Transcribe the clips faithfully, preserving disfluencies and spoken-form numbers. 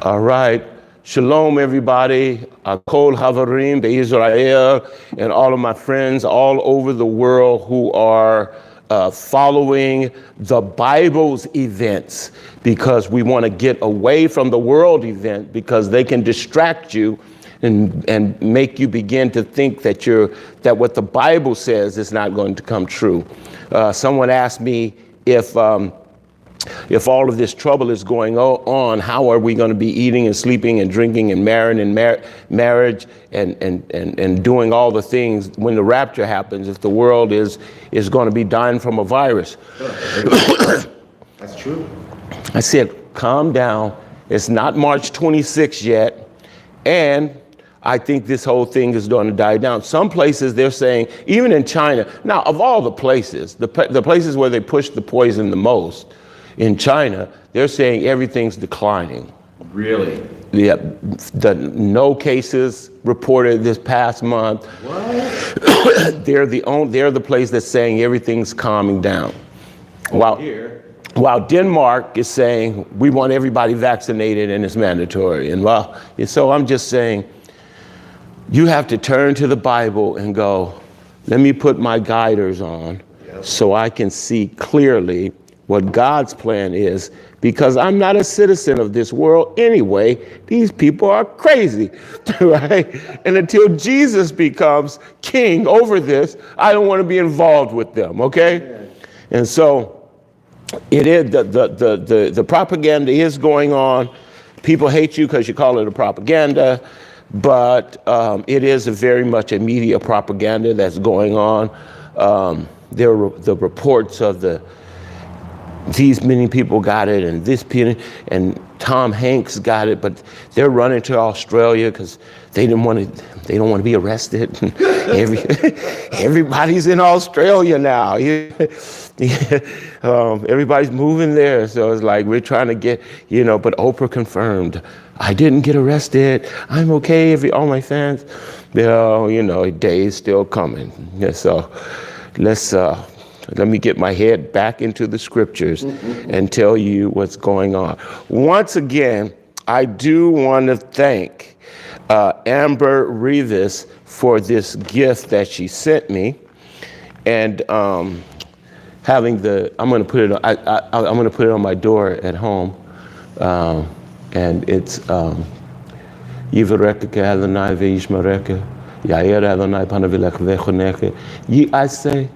All right. Shalom, everybody. Kol Havarim Be'Israel, and all of my friends all over the world who are uh, following the Bible's events, because we want to get away from the world event, because they can distract you and and make you begin to think that you're that what the Bible says is not going to come true. Uh, someone asked me if. Um, If all of this trouble is going on, how are we going to be eating and sleeping and drinking and marrying and mar- marriage and, and, and, and doing all the things when the rapture happens, if the world is, is going to be dying from a virus? That's true. I said, calm down. It's not March twenty-sixth yet. And I think this whole thing is going to die down. Some places they're saying, even in China, now of all the places, the, the places where they push the poison the most, in China, they're saying everything's declining. Really? Yeah, the no cases reported this past month. What? they're the only, they're the place that's saying everything's calming down. While here, while Denmark is saying we want everybody vaccinated and it's mandatory. And well, so I'm just saying, you have to turn to the Bible and go, let me put my guiders on, yep, so I can see clearly what God's plan is, because I'm not a citizen of this world anyway. These people are crazy, right? And until Jesus becomes king over this, I don't want to be involved with them, okay? And so it is, the, the, the, the, the propaganda is going on. People hate you because you call it a propaganda, but um, it is a very much a media propaganda that's going on. Um, there are the reports of the these many people got it, and this and Tom Hanks got it, but they're running to Australia because they didn't want to. They don't want to be arrested. Every, everybody's in Australia now. um, everybody's moving there, so it's like we're trying to get, you know. But Oprah confirmed, I didn't get arrested. I'm okay. Every all my fans, you know, you know, a day is still coming. Yeah, so let's. Uh, Let me get my head back into the scriptures mm-hmm. and tell you what's going on. Once again, I do want to thank uh, Amber Rivas for this gift that she sent me, and um, having the I'm going to put it on, I, I, I'm going to put it on my door at home, um, and it's Yivareka Adonai ve'yishmareka, Yair Adonai panavilech vechoneka. Ye I say.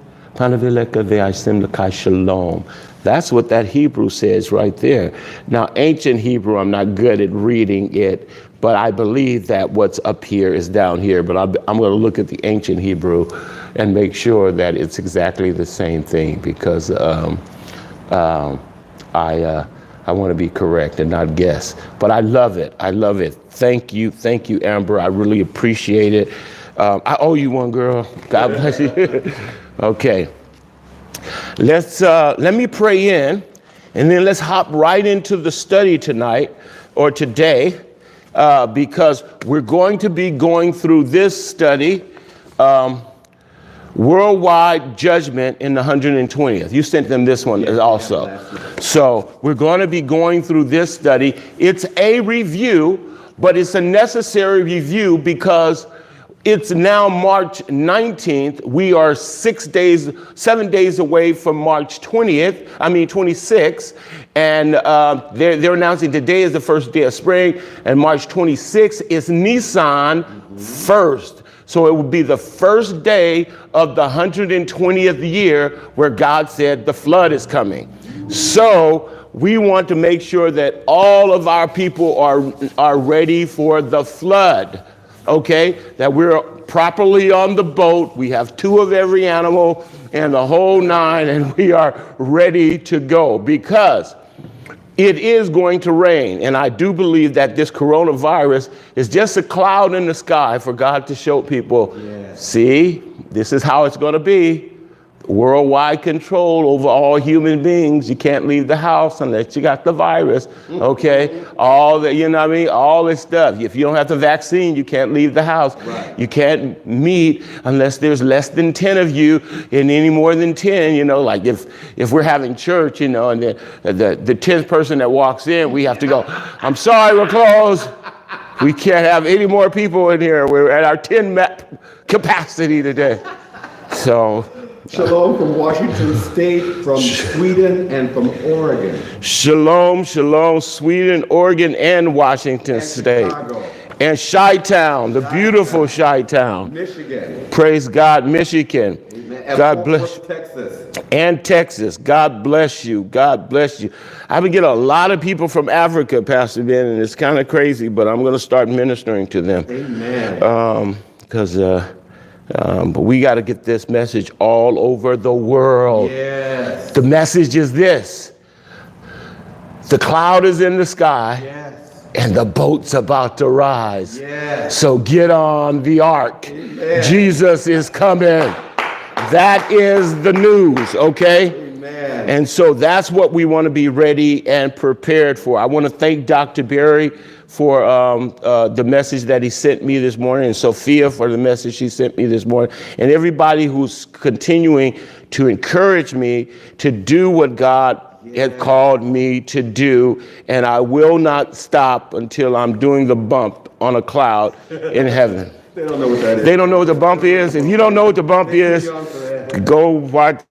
Shalom. That's what that Hebrew says right there. Now, ancient Hebrew, I'm not good at reading it, but I believe that what's up here is down here. But I'm, I'm going to look at the ancient Hebrew and make sure that it's exactly the same thing, because um, um, I uh, I want to be correct and not guess. But I love it. I love it. Thank you. Thank you, Amber. I really appreciate it. Um, I owe you one, girl. God bless you. Okay, let's uh, let me pray in, and then let's hop right into the study tonight or today, uh, because we're going to be going through this study, um, Worldwide Judgment in the one hundred twentieth. You sent them this one also. So we're going to be going through this study. It's a review, but it's a necessary review because it's now March nineteenth. We are six days, seven days away from March twentieth, I mean twenty-sixth. And uh, they're, they're announcing today is the first day of spring, and March twenty-sixth is Nisan first. So it will be the first day of the one hundred twentieth year where God said the flood is coming. So we want to make sure that all of our people are, are ready for the flood. Okay, that we're properly on the boat. We have two of every animal and the whole nine, and we are ready to go, because it is going to rain. And I do believe that this coronavirus is just a cloud in the sky for God to show people, yes, see, this is how it's going to be. worldwide control over all human beings. You can't leave the house unless you got the virus, okay? All the, you know what I mean? All this stuff. If you don't have the vaccine, you can't leave the house. Right. You can't meet unless there's less than ten of you, and any more than ten, you know, like if if we're having church, you know, and the the, the tenth person that walks in, we have to go, I'm sorry, we're closed. We can't have any more people in here. We're at our ten capacity today. So, Shalom from Washington State, from Sweden, and from Oregon. shalom, shalom, Sweden, Oregon, and Washington And State. Chicago. And Chi-Town, the beautiful Chi-Town. Michigan. Praise God, Michigan. Amen. And God Fort bless. Worth, Texas. And Texas. God bless you. God bless you. I've been getting a lot of people from Africa, Pastor Ben, and it's kind of crazy, but I'm going to start ministering to them. Amen. Um, because uh, um, but we got to get this message all over the world. Yes. The message is this: the cloud is in the sky, Yes. and the boat's about to rise. Yes. So get on the ark. Amen. Jesus is coming. That is the news, okay? Amen. And so that's what we want to be ready and prepared for. I want to thank Doctor Berry for um, uh, the message that he sent me this morning, and Sophia for the message she sent me this morning, and everybody who's continuing to encourage me to do what God had called me to do, and I will not stop until I'm doing the bump on a cloud in heaven. They don't know what that is. They don't know what the bump is. If you don't know what the bump is, Young for that. go watch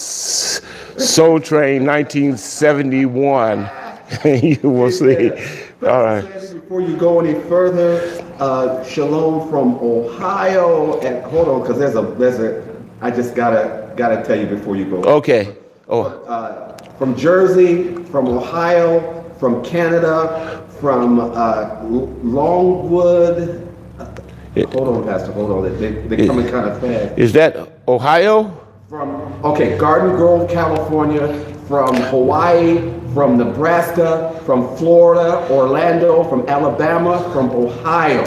Soul Train nineteen seventy-one, and you will see. All right. Sandy, before you go any further, uh, shalom from Ohio, and hold on, because there's a there's a I just gotta gotta tell you before you go. Okay. Oh, Uh, from Jersey, from Ohio, from Canada, from uh, L- Longwood. Hold on, Pastor. Hold on. They, they're coming kind of fast. is that Ohio? From okay, Garden Grove, California. From Hawaii, from Nebraska, from Florida, Orlando, from Alabama, from Ohio.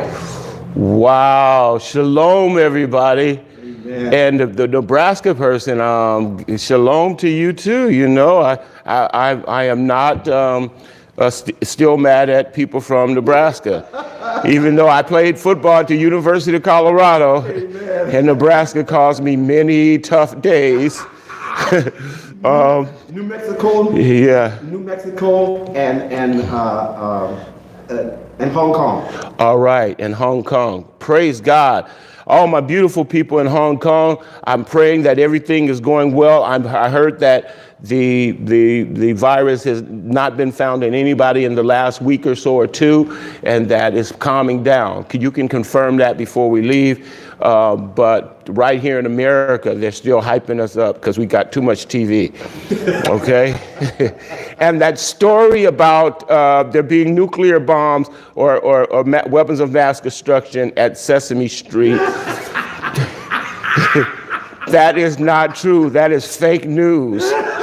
Wow. Shalom, everybody. Amen. And the, the Nebraska person, um, shalom to you too. You know, I I I, I am not um, uh, st- still mad at people from Nebraska, even though I played football at the University of Colorado, Amen. and Nebraska caused me many tough days. um, New Mexico, yeah. New Mexico, and and uh, uh, uh, and Hong Kong. All right, in Hong Kong. Praise God. All my beautiful people in Hong Kong, I'm praying that everything is going well. I'm, I heard that the, the, the virus has not been found in anybody in the last week or so or two, and that is calming down. You can confirm that before we leave. Uh, but right here in America, they're still hyping us up because we got too much T V, okay? And that story about uh, there being nuclear bombs or, or, or ma- weapons of mass destruction at Sesame Street, that is not true. That is fake news.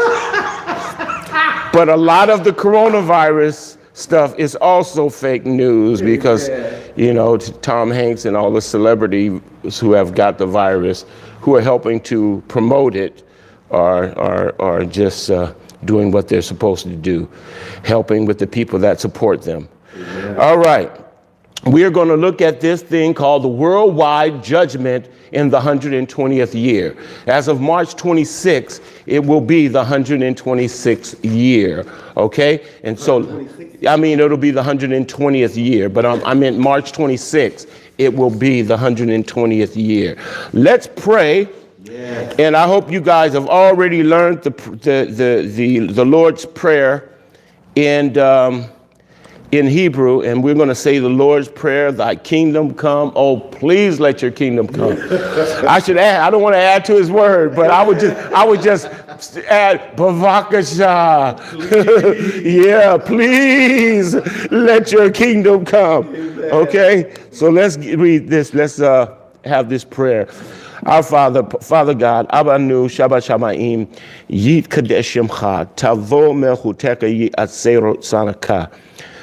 But a lot of the coronavirus stuff is also fake news because, you know, Tom Hanks and all the celebrities who have got the virus, who are helping to promote it, are are are just uh, doing what they're supposed to do, helping with the people that support them. Amen. All right. We are going to look at this thing called the worldwide judgment in the one hundred twentieth year. As of March twenty-sixth, it will be the one hundred twenty-sixth year, okay? And so, I mean, it'll be the one hundred twentieth year, but um, I meant March twenty-sixth, it will be the one hundred twentieth year. Let's pray. Yes. And I hope you guys have already learned the the the the, the Lord's Prayer in um, in Hebrew, and we're going to say the Lord's Prayer, thy kingdom come. Oh, please let your kingdom come. I should add, I don't want to add to his word, but I would just, I would just add, Bavakasha. Yeah, please let your kingdom come. Okay, so let's read this. Let's uh, have this prayer. Our Father, Father God, Abanu Shabbat Shamayim, Yit Kadeshimcha, Tavo Mechuteka Yi Atzero Sanaka.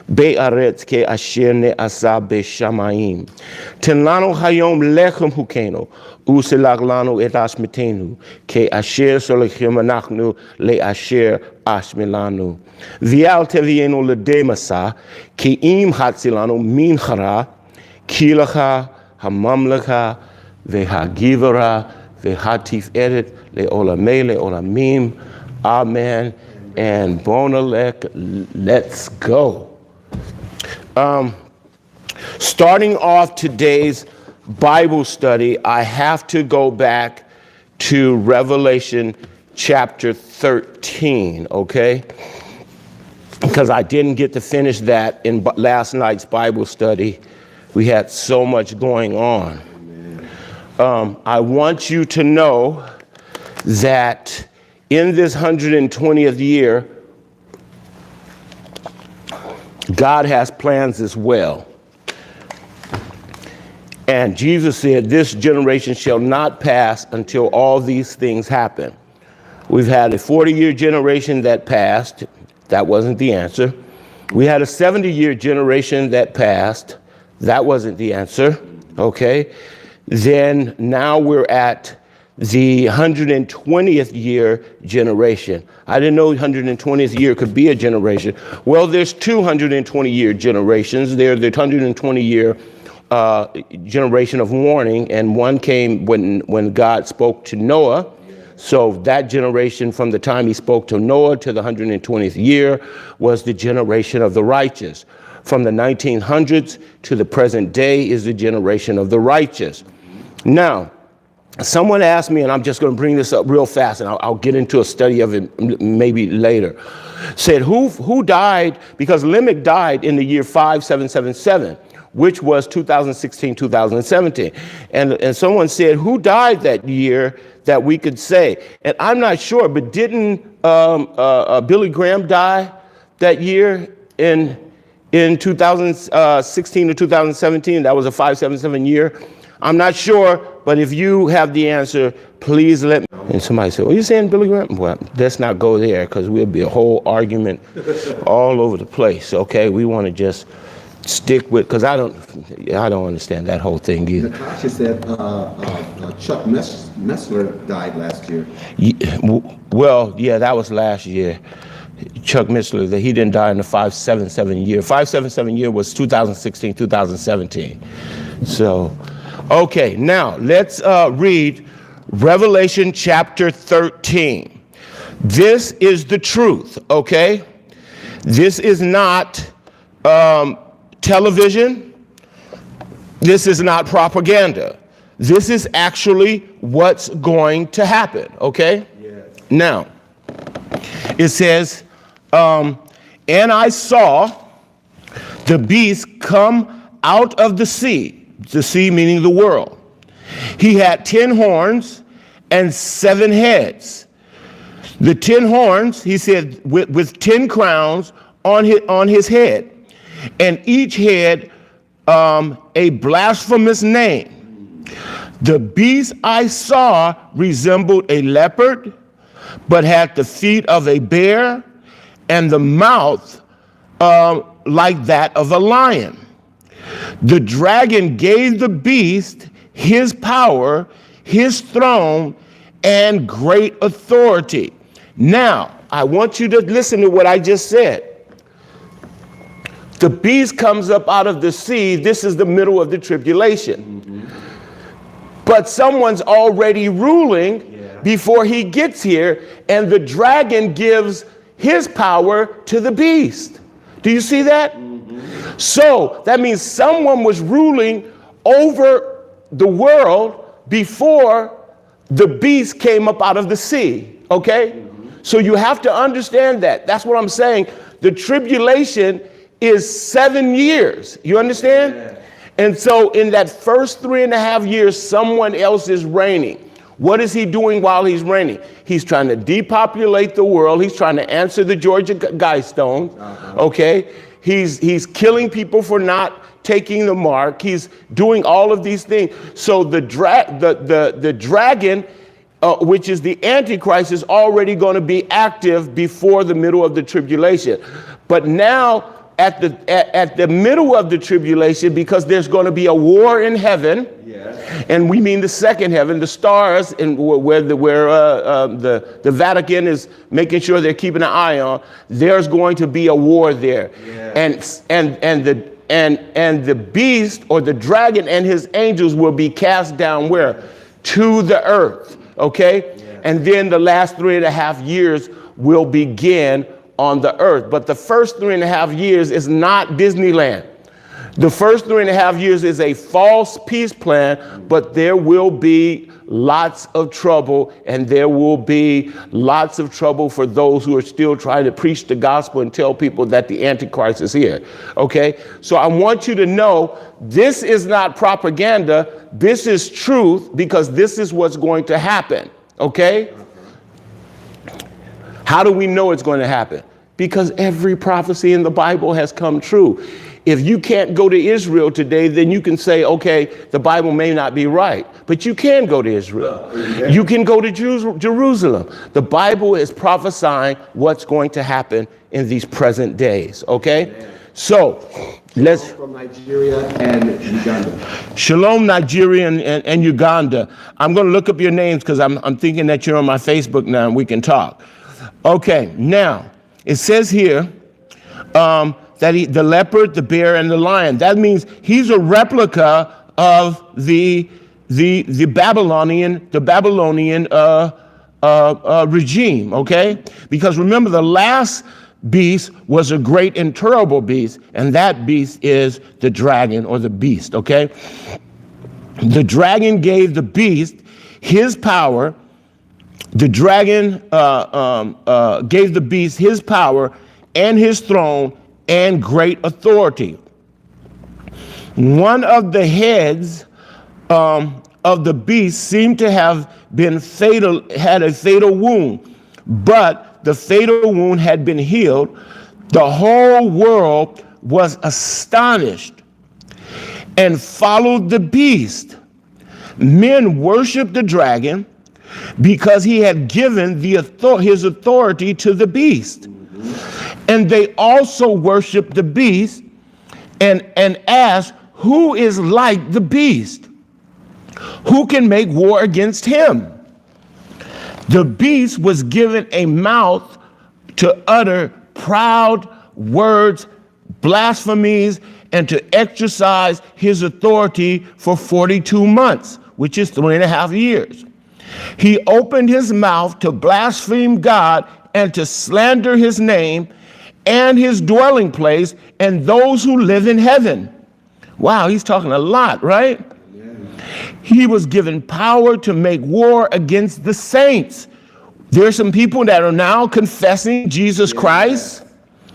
Be'aretz ke asher ne'asa be'shamayim. Ten lanu hayom lechem hukenu, uselach lanu et ashmetenu, ke asher solechem anachnu le asher ashmelanu. Vial tevienu ledemasa, ke im hatzilanu min chara, kilacha hamamlecha vehagivara vehatif eret leolame leolamim. Amen and Bonalek. Let's go. Um, starting off today's Bible study, I have to go back to Revelation chapter thirteen, okay? Because I didn't get to finish that in last night's Bible study. We had so much going on. Um, I want you to know that in this one hundred twentieth year, God has plans as well. And Jesus said, this generation shall not pass until all these things happen. We've had a forty-year generation that passed. That wasn't the answer. We had a seventy-year generation that passed. That wasn't the answer. Okay. Then now we're at the one hundred twentieth year generation. I didn't know one hundred twentieth year could be a generation. Well, there's two one hundred twenty year generations. There's the one hundred twenty year uh, generation of warning, and one came when, when God spoke to Noah. So that generation from the time he spoke to Noah to the one hundred twentieth year was the generation of the righteous. From the nineteen hundreds to the present day is the generation of the righteous. Now, someone asked me, and I'm just going to bring this up real fast, and I'll, I'll get into a study of it maybe later. Said, who who died? Because Limerick died in the year five seven seven seven, which was two thousand sixteen, two thousand seventeen. And, and someone said, who died that year that we could say? And I'm not sure, but didn't um, uh, uh, Billy Graham die that year in, in two thousand sixteen to two thousand seventeen? That was a five seven seven year. I'm not sure, but if you have the answer, please let me. And somebody said, well, you're saying Billy Graham? Well, let's not go there, because we'll be a whole argument all over the place, okay? We want to just stick with, because I don't I don't understand that whole thing either. Natasha said uh, uh, uh, Chuck Mess- Messler died last year. Yeah, well, yeah, that was last year. Chuck Missler, that he didn't die in the five seven seven year. five seven seven year was two thousand sixteen, two thousand seventeen. So, okay, now let's uh, read Revelation chapter thirteen. This is the truth, okay? This is not um, television. This is not propaganda. This is actually what's going to happen, okay? Yes. Now, it says, um, and I saw the beast come out of the sea, the sea meaning the world. He had ten horns and seven heads. The ten horns, he said, with, with ten crowns on his, on his head, and each head um, a blasphemous name. The beast I saw resembled a leopard, but had the feet of a bear and the mouth uh, like that of a lion. The dragon gave the beast his power, his throne, and great authority. Now, I want you to listen to what I just said. The beast comes up out of the sea. This is the middle of the tribulation. Mm-hmm. But someone's already ruling yeah. before he gets here, and the dragon gives his power to the beast. Do you see that? Mm-hmm. So that means someone was ruling over the world before the beast came up out of the sea, okay? Mm-hmm. So you have to understand that. That's what I'm saying. The tribulation is seven years. You understand? Yeah. And so in that first three and a half years, someone else is reigning. What is he doing while he's reigning? He's trying to depopulate the world. He's trying to answer the Georgia Guidestones. Uh-huh. Okay? He's he's killing people for not taking the mark. He's doing all of these things. So the dra- the the the dragon, uh, which is the Antichrist, is already going to be active before the middle of the tribulation. But now at the at, at the middle of the tribulation, because there's going to be a war in heaven. Yes. And we mean the second heaven, the stars, and where the where uh, uh, the the Vatican is making sure they're keeping an eye on. There's going to be a war there, Yes. and and and the and and the beast or the dragon and his angels will be cast down where? To the earth. Okay, Yes. and then the last three and a half years will begin on the earth. But the first three and a half years is not Disneyland. The first three and a half years is a false peace plan, but there will be lots of trouble, and there will be lots of trouble for those who are still trying to preach the gospel and tell people that the Antichrist is here. Okay? So I want you to know this is not propaganda. This is truth, because this is what's going to happen. Okay? How do we know it's going to happen? Because every prophecy in the Bible has come true. If you can't go to Israel today, then you can say, okay, the Bible may not be right, but you can go to Israel. You can go to Jeru- Jerusalem. The Bible is prophesying what's going to happen in these present days. Okay? So let's From Nigeria and Uganda. Shalom, Nigeria and, and, and Uganda. I'm going to look up your names because I'm, I'm thinking that you're on my Facebook now and we can talk. Okay, now it says here um, that he, the leopard, the bear, and the lion. That means he's a replica of the the the Babylonian the Babylonian uh, uh, uh, regime. Okay, because remember the last beast was a great and terrible beast, and that beast is the dragon or the beast. Okay, the dragon gave the beast his power. The dragon uh, um, uh, gave the beast his power and his throne and great authority. One of the heads um, of the beast seemed to have been fatal, had a fatal wound, but the fatal wound had been healed. The whole world was astonished and followed the beast. Men worshiped the dragon because he had given the author- his authority to the beast. And they also worshiped the beast and, and asked, who is like the beast? Who can make war against him? The beast was given a mouth to utter proud words, blasphemies, and to exercise his authority for forty-two months, which is three and a half years. He opened his mouth to blaspheme God and to slander his name and his dwelling place and those who live in heaven. Wow, he's talking a lot, right? Yeah. He was given power to make war against the saints. There's some people that are now confessing Jesus yeah. Christ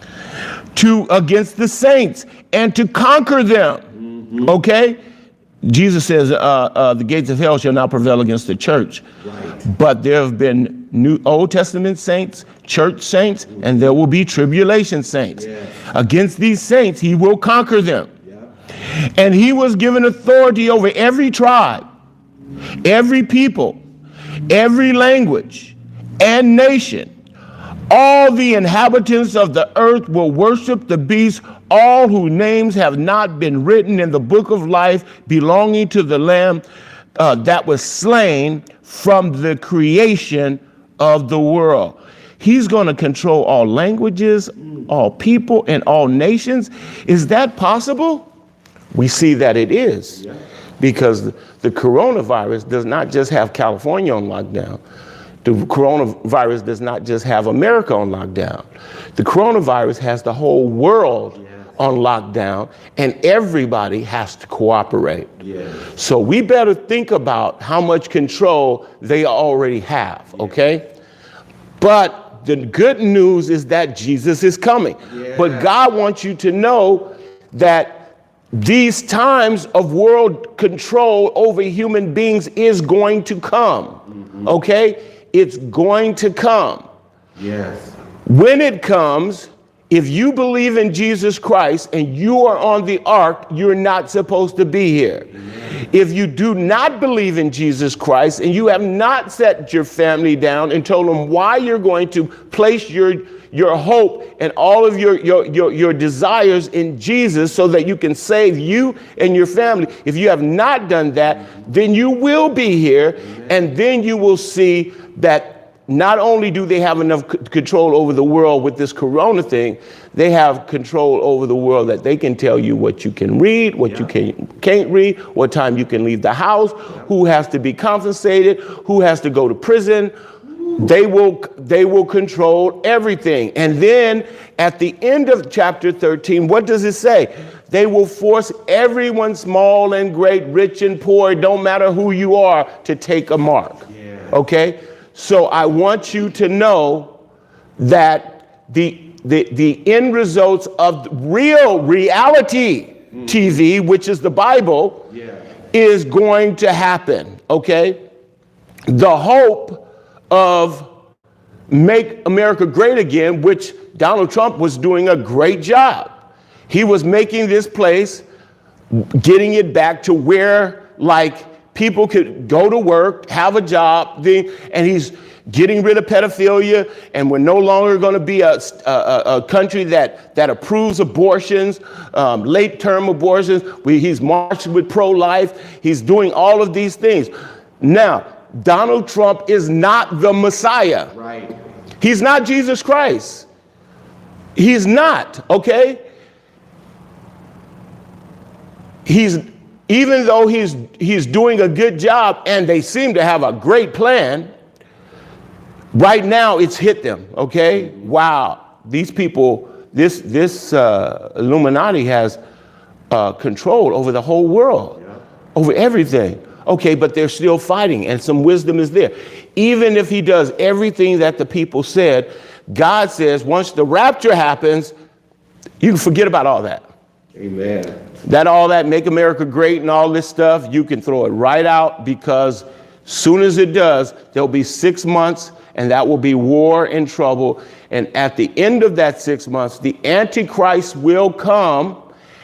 to against the saints and to conquer them. Mm-hmm. Okay? Jesus says, uh, uh, the gates of hell shall not prevail against the church. Right. But there have been New Old Testament saints, church saints, mm-hmm. and there will be tribulation saints. Yes. Against these saints, he will conquer them. Yeah. And he was given authority over every tribe, every people, every language, and nation. All the inhabitants of the earth will worship the beast, all whose names have not been written in the book of life belonging to the Lamb uh, that was slain from the creation of the world. He's going to control all languages, all people, and all nations. Is that possible? We see that it is, yeah. Because the coronavirus does not just have California on lockdown. The coronavirus does not just have America on lockdown. The coronavirus has the whole world yes. on lockdown, and everybody has to cooperate. Yes. So we better think about how much control they already have, okay? Yes. But the good news is that Jesus is coming. Yes. But God wants you to know that these times of world control over human beings is going to come, mm-hmm. okay? It's going to come. Yes. When it comes, if you believe in Jesus Christ and you are on the ark, you're not supposed to be here. Amen. If you do not believe in Jesus Christ and you have not set your family down and told them why you're going to place your, your hope and all of your, your, your, your desires in Jesus so that you can save you and your family. If you have not done that, then you will be here. And then you will see that not only do they have enough c- control over the world with this corona thing, they have control over the world that they can tell you what you can read, what yeah. you can, can't read, what time you can leave the house, yeah. who has to be compensated, who has to go to prison. They will, they will control everything. And then at the end of chapter thirteen, what does it say? They will force everyone, small and great, rich and poor, it don't matter who you are, to take a mark. Yeah. Okay? So I want you to know that the the the end results of real reality mm. T V, which is the Bible, yeah. is going to happen. Okay? The hope of Make America Great Again, which Donald Trump was doing a great job. He was making this place, getting it back to where, like, people could go to work, have a job, and he's getting rid of pedophilia, and we're no longer going to be a, a, a country that, that approves abortions, um, late-term abortions. We, he's marched with pro-life. He's doing all of these things. Now, Donald Trump is not the Messiah. Right. He's not Jesus Christ. He's not, okay? He's, even though he's he's doing a good job and they seem to have a great plan, right now it's hit them, okay? Wow, these people, this this uh, Illuminati has uh, control over the whole world, yeah. over everything. Okay, but they're still fighting, and some wisdom is there. Even if he does everything that the people said, God says once the rapture happens, you can forget about all that. Amen. That all that make America great and all this stuff, you can throw it right out, because soon as it does, there'll be six months and that will be war and trouble. And at the end of that six months, the Antichrist will come,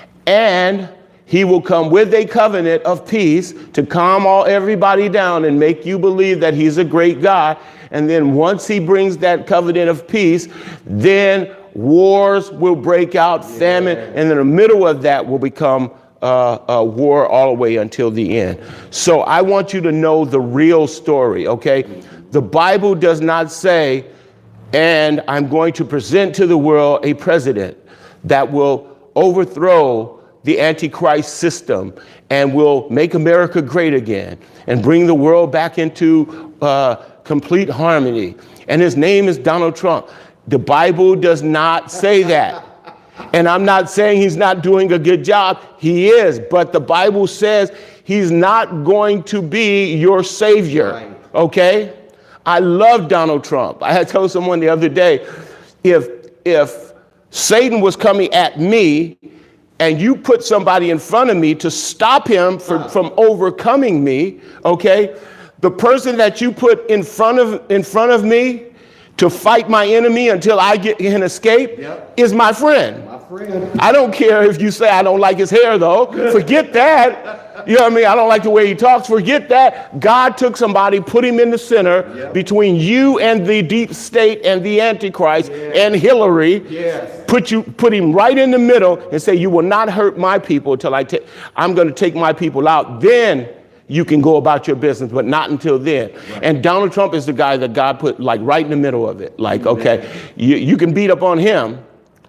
and he will come with a covenant of peace to calm all everybody down and make you believe that he's a great God. And then once he brings that covenant of peace, then wars will break out, famine, yeah. and in the middle of that will become uh, a war all the way until the end. So I want you to know the real story, okay? The Bible does not say, and I'm going to present to the world a president that will overthrow the Antichrist system and will make America great again and bring the world back into uh, complete harmony. And his name is Donald Trump. The Bible does not say that. And I'm not saying he's not doing a good job. He is. But the Bible says he's not going to be your savior. Okay? I love Donald Trump. I had told someone the other day, if if Satan was coming at me and you put somebody in front of me to stop him from, from overcoming me, okay, the person that you put in front of in front of me to fight my enemy until I get can escape yep. is my friend. My friend. I don't care if you say I don't like his hair, though. Forget that. You know what I mean? I don't like the way he talks. Forget that. God took somebody, put him in the center yep. between you and the deep state and the Antichrist yes. and Hillary. Yes. Put you, put him right in the middle and say, you will not hurt my people until I take. I'm going to take my people out. Then you can go about your business, but not until then. Right. And Donald Trump is the guy that God put like right in the middle of it. Like, okay, you, you can beat up on him,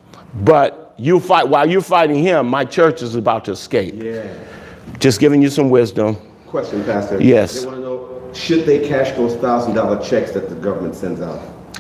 but you fight while you're fighting him. My church is about to escape. Yeah. Just giving you some wisdom. Question, Pastor. Yes. They want to know, should they cash those thousand dollar checks that the government sends out?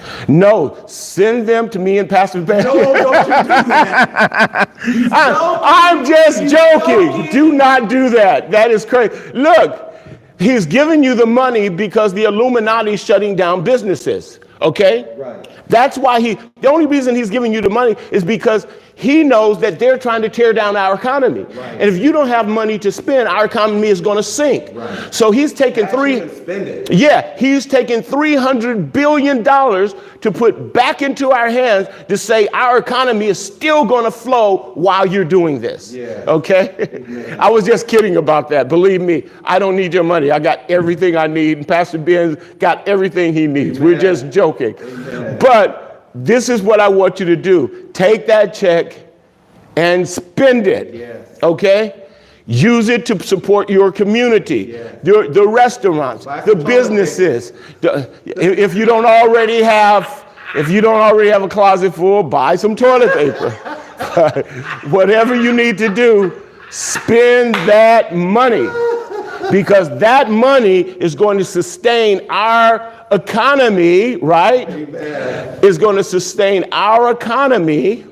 No, send them to me and Pastor Ben. No, don't you do that. I'm, I'm just joking. joking. Do not do that. That is crazy. Look, he's giving you the money because the Illuminati is shutting down businesses. Okay? Right. That's why he, the only reason he's giving you the money is because he knows that they're trying to tear down our economy. Right. And if you don't have money to spend, our economy is going to sink. Right. So he's taking three, spend it. yeah, he's taking three hundred billion dollars to put back into our hands to say our economy is still going to flow while you're doing this. Yeah. Okay? Yeah. I was just kidding about that. Believe me, I don't need your money. I got everything I need. And Pastor Ben's got everything he needs. Amen. We're just joking. Amen. But this is what I want you to do. Take that check and spend it. Yes. Okay? Use it to support your community, Yes. the, the restaurants, Buy the some toilet businesses. The- if if you don't already have, if you don't already have a closet full, buy some toilet paper. Whatever you need to do, spend that money, because that money is going to sustain our economy, right? Amen. Is going to sustain our economy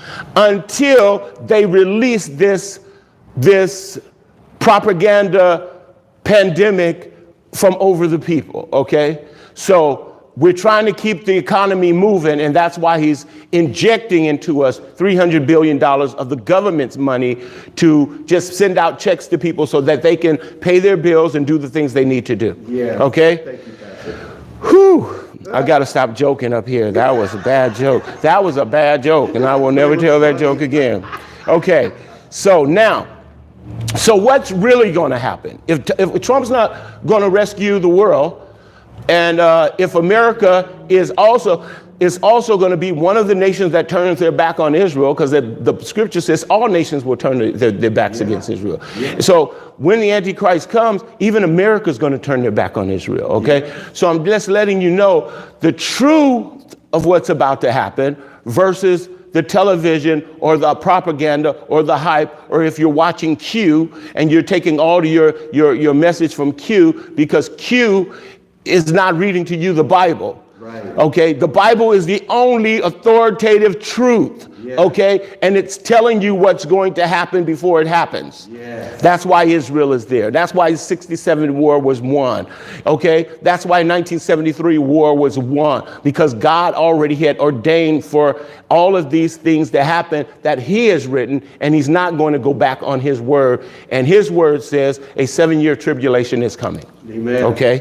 until they release this, this propaganda pandemic from over the people, okay? So we're trying to keep the economy moving, and that's why he's injecting into us three hundred billion dollars of the government's money to just send out checks to people so that they can pay their bills and do the things they need to do. Yeah. Okay? Thank you, Pastor. Whew. I got to stop joking up here. That was a bad joke. That was a bad joke, and I will never tell that joke again. Okay, so now, so what's really going to happen? If, if Trump's not going to rescue the world, and uh, if America is also is also going to be one of the nations that turns their back on Israel, because the, the scripture says all nations will turn their, their backs yeah. against Israel. Yeah. So when the Antichrist comes, even America is going to turn their back on Israel. Okay, yeah. So I'm just letting you know the truth of what's about to happen versus the television or the propaganda or the hype, or if you're watching Q and you're taking all your your your message from Q, because Q is not reading to you the Bible. Right. Okay, the Bible is the only authoritative truth. Yeah. Okay, and it's telling you what's going to happen before it happens. Yeah. That's why Israel is there. That's why the sixty-seven war was won. Okay, that's why nineteen seventy-three war was won, because God already had ordained for all of these things to happen that he has written, and he's not going to go back on his word. And his word says a seven-year tribulation is coming. Amen. Okay.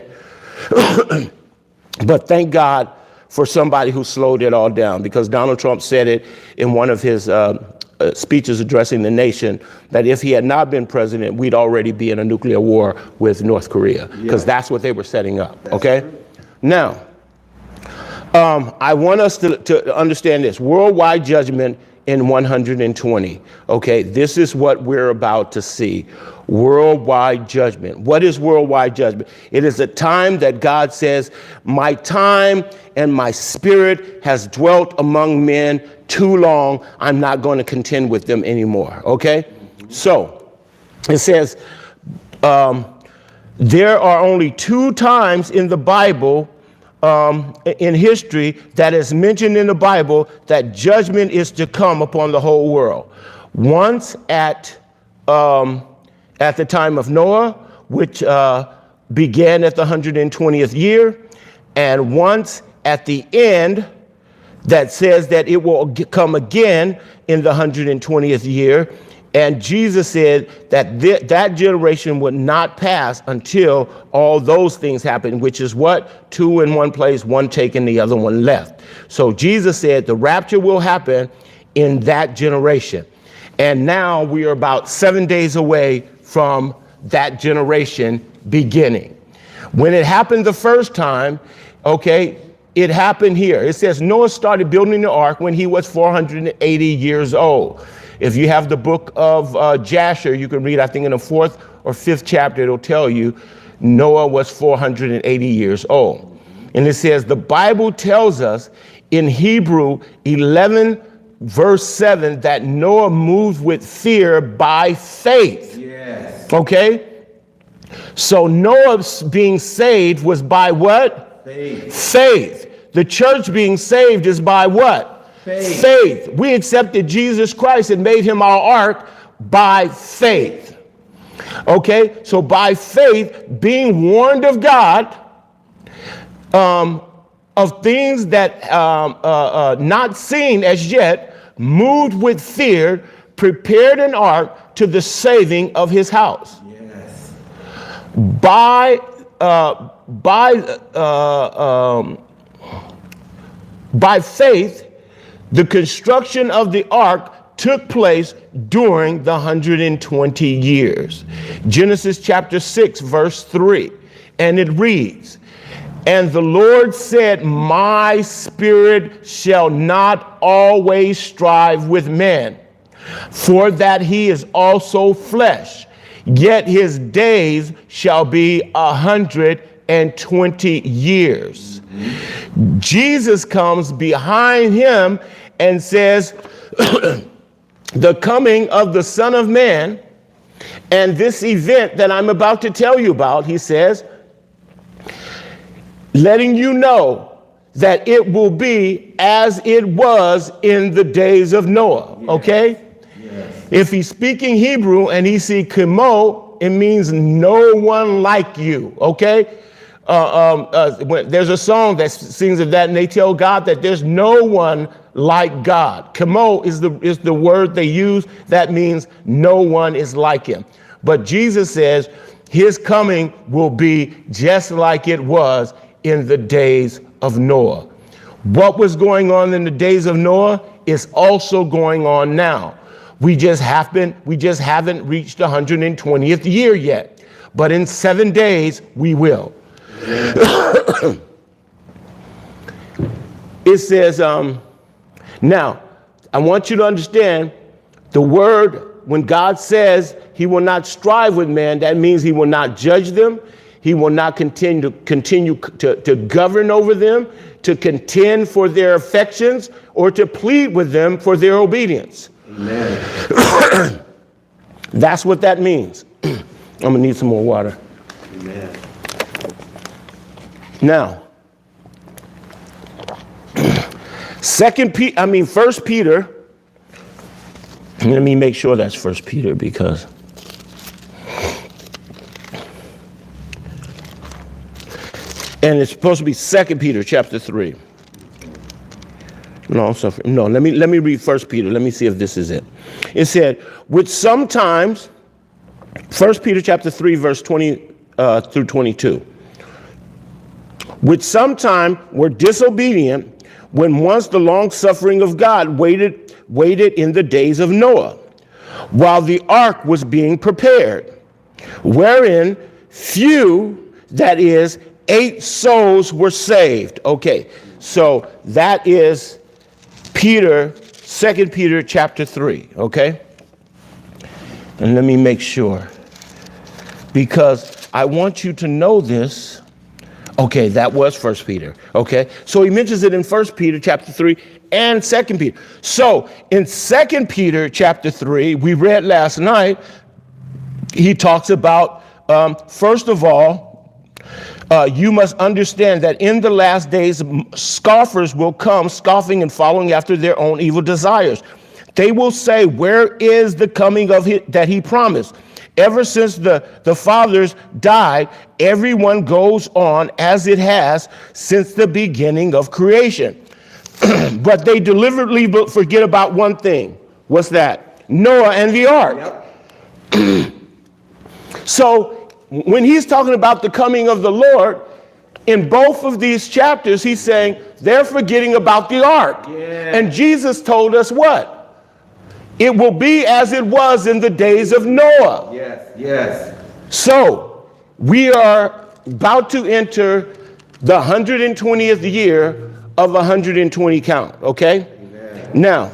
But thank God for somebody who slowed it all down, because Donald Trump said it in one of his uh, uh, speeches addressing the nation, that if he had not been president, we'd already be in a nuclear war with North Korea, because yeah. that's what they were setting up. That's okay. True. Now, um, I want us to, to understand this worldwide judgment in one hundred twenty. Okay, this is what we're about to see. Worldwide judgment. What is worldwide judgment? It is a time that God says, my time and my spirit has dwelt among men too long. I'm not going to contend with them anymore. Okay, so it says um, there are only two times in the Bible, Um, in history, that is mentioned in the Bible that judgment is to come upon the whole world. Once at um, at the time of Noah, which uh, began at the one hundred twentieth year, and once at the end that says that it will come again in the one hundred twentieth year. And Jesus said that th- that generation would not pass until all those things happen, which is what? Two in one place, one taken, the other one left. So Jesus said the rapture will happen in that generation. And now we are about seven days away from that generation beginning. When it happened the first time, okay, it happened here. It says Noah started building the ark when he was four hundred eighty years old. If you have the book of uh, Jasher, you can read, I think in the fourth or fifth chapter, it'll tell you Noah was four hundred eighty years old. And it says the Bible tells us in Hebrew eleven verse seven that Noah moved with fear by faith. Yes. Okay? So Noah being saved was by what? Faith. Faith. The church being saved is by what? Faith. Faith. We accepted Jesus Christ and made him our ark by faith. Okay, so by faith, being warned of God um, of things that um, uh, uh, not seen as yet, moved with fear, prepared an ark to the saving of his house. Yes. By uh, by uh, um, by faith, the construction of the ark took place during the one hundred twenty years. Genesis chapter six, verse three. And it reads, And the Lord said, my spirit shall not always strive with men, for that he is also flesh, yet his days shall be a hundred and twenty years. Mm-hmm. Jesus comes behind him and says, the coming of the Son of Man and this event that I'm about to tell you about, he says, letting you know that it will be as it was in the days of Noah, yes. Okay? Yes. If he's speaking Hebrew and he see kemo, it means no one like you, okay? Uh, um, uh, when, there's a song that sings of that, and they tell God that there's no one like God. Kemo is the, is the word they use that means no one is like him. But Jesus says his coming will be just like it was in the days of Noah. What was going on in the days of Noah is also going on now. We just haven't, we just haven't reached the one hundred twentieth year yet, but in seven days we will. It says, um, now, I want you to understand the word, when God says he will not strive with man, that means he will not judge them. He will not continue to continue to, to govern over them, to contend for their affections, or to plead with them for their obedience. Amen. That's what that means. I'm gonna need some more water. Amen. Now, Second Peter, I mean First Peter. Let me make sure that's First Peter because. And it's supposed to be Second Peter chapter three. No, I'm sorry. No, let me let me read First Peter. Let me see if this is it. It said, which sometimes, First Peter chapter three, verse twenty uh, through twenty-two, which sometime were disobedient when once the long suffering of God waited waited in the days of Noah, while the ark was being prepared, wherein few, that is, eight souls were saved. Okay, so that is Peter, Second Peter chapter three, okay? And let me make sure, because I want you to know this. Okay, that was First Peter, okay? So he mentions it in First Peter chapter three and Second Peter. So in Second Peter chapter three, we read last night, he talks about, um, first of all, Uh, you must understand that in the last days, scoffers will come, scoffing and following after their own evil desires. They will say, where is the coming of his, that he promised? Ever since the, the fathers died, everyone goes on as it has since the beginning of creation. But they deliberately forget about one thing. What's that? Noah and the ark. Yep. So, when he's talking about the coming of the Lord, in both of these chapters, he's saying they're forgetting about the ark. Yeah. And Jesus told us what? It will be as it was in the days of Noah. Yes, yes. So we are about to enter the one hundred twentieth year of one hundred twenty count, okay? Amen. Now,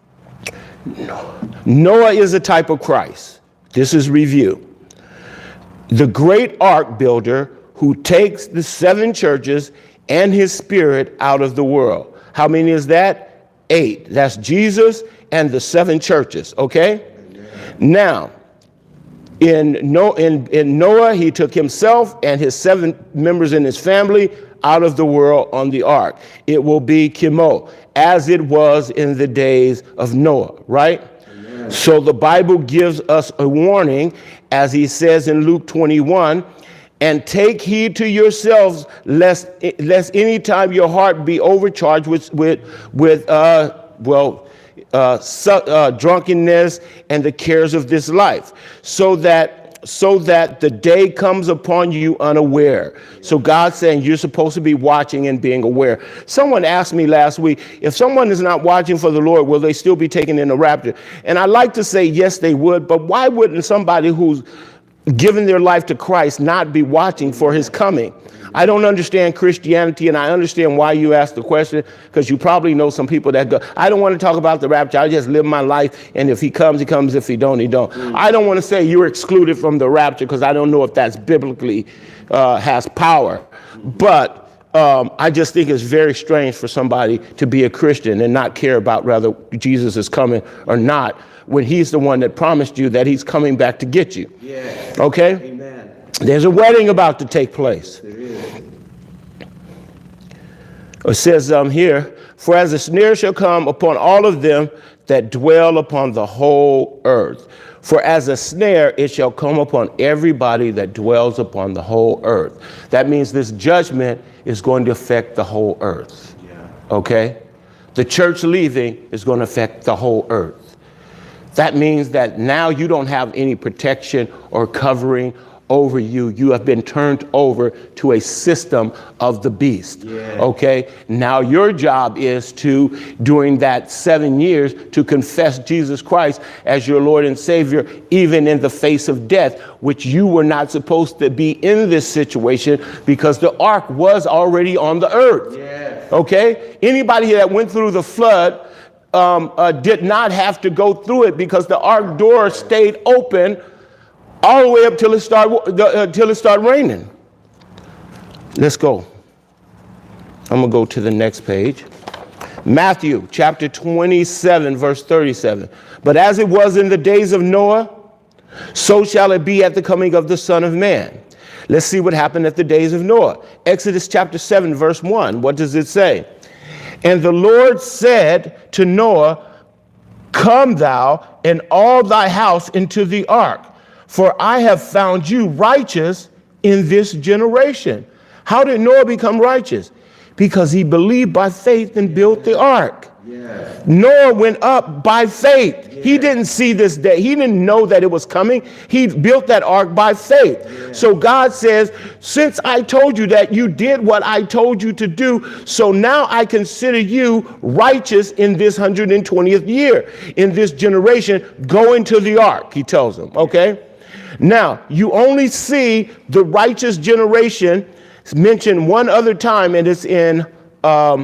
Noah is a type of Christ. This is review. The great ark builder who takes the seven churches and his spirit out of the world. How many is that? Eight. That's Jesus and the seven churches, okay? Amen. Now, in, no, in, in Noah, he took himself and his seven members in his family out of the world on the ark. It will be Kimo, as it was in the days of Noah, right? Amen. So the Bible gives us a warning, as he says in Luke twenty-one, and take heed to yourselves, lest lest any time your heart be overcharged with with with uh well uh, su- uh drunkenness and the cares of this life, so that so that the day comes upon you unaware. So God's saying you're supposed to be watching and being aware. Someone asked me last week, if someone is not watching for the Lord, will they still be taken in the rapture? And I like to say yes, they would, but why wouldn't somebody who's given their life to Christ not be watching for his coming? I don't understand Christianity, and I understand why you asked the question, because you probably know some people that go, I don't want to talk about the rapture. I just live my life, and if he comes, he comes. If he don't, he don't. Mm. I don't want to say you're excluded from the rapture, because I don't know if that's biblically uh, has power. But um, I just think it's very strange for somebody to be a Christian and not care about whether Jesus is coming or not, when he's the one that promised you that he's coming back to get you. Yeah. Okay? Amen. There's a wedding about to take place. There is. It says um, here, for as a snare shall come upon all of them that dwell upon the whole earth. For as a snare it shall come upon everybody that dwells upon the whole earth. That means this judgment is going to affect the whole earth. Yeah. Okay? The church leaving is going to affect the whole earth. That means that now you don't have any protection or covering over you. You have been turned over to a system of the beast. Yeah. Okay. Now your job is to, during that seven years, to confess Jesus Christ as your Lord and Savior, even in the face of death, which you were not supposed to be in this situation, because the ark was already on the earth. Yeah. Okay. Anybody that went through the flood um, uh, did not have to go through it, because the ark door stayed open all the way up till it started uh, till it started raining. Let's go. I'm gonna go to the next page. Matthew chapter twenty-seven, verse thirty-seven. But as it was in the days of Noah, so shall it be at the coming of the Son of Man. Let's see what happened at the days of Noah. Exodus chapter seven, verse one. What does it say? And the Lord said to Noah, come thou and all thy house into the ark, for I have found you righteous in this generation. How did Noah become righteous? Because he believed by faith and built the ark. Yeah. Noah went up by faith. Yeah. He didn't see this day. He didn't know that it was coming. He built that ark by faith. Yeah. So God says, since I told you that, you did what I told you to do, so now I consider you righteous in this one hundred twentieth year. In this generation, go into the ark, he tells them, okay? Now, you only see the righteous generation mentioned one other time, and it's in um,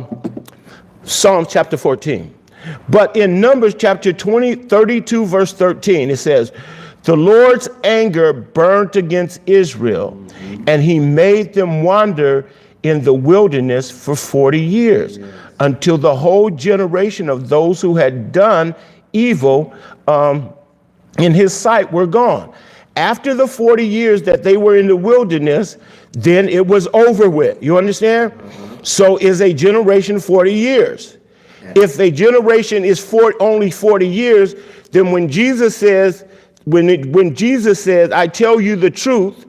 Psalms chapter fourteen. But in Numbers chapter twenty, thirty-two, verse thirteen, it says, the Lord's anger burnt against Israel, and he made them wander in the wilderness for forty years, yes, until the whole generation of those who had done evil um, in his sight were gone. After the forty years that they were in the wilderness, then it was over with. You understand? Mm-hmm. So is a generation forty years. Yeah. If a generation is for only forty years, then when Jesus says, when it, when Jesus says, I tell you the truth,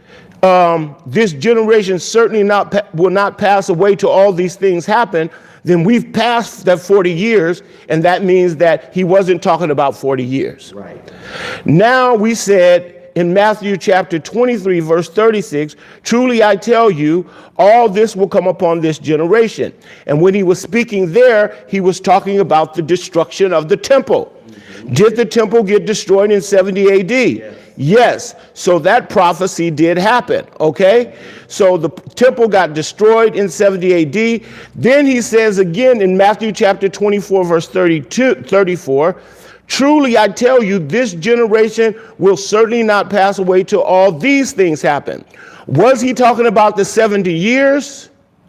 um, this generation certainly not pa- will not pass away till all these things happen, then we've passed that forty years, and that means that he wasn't talking about forty years. Right. Now we said, in Matthew chapter twenty-three, verse thirty-six, truly I tell you, all this will come upon this generation. And when he was speaking there, he was talking about the destruction of the temple. Mm-hmm. Did the temple get destroyed in seventy A D? Yes. Yes. So that prophecy did happen. Okay. So the temple got destroyed in seventy A D. Then he says again in Matthew chapter twenty-four, verse thirty-two, thirty-four, truly I tell you, this generation will certainly not pass away till all these things happen. Was he talking about the seventy years?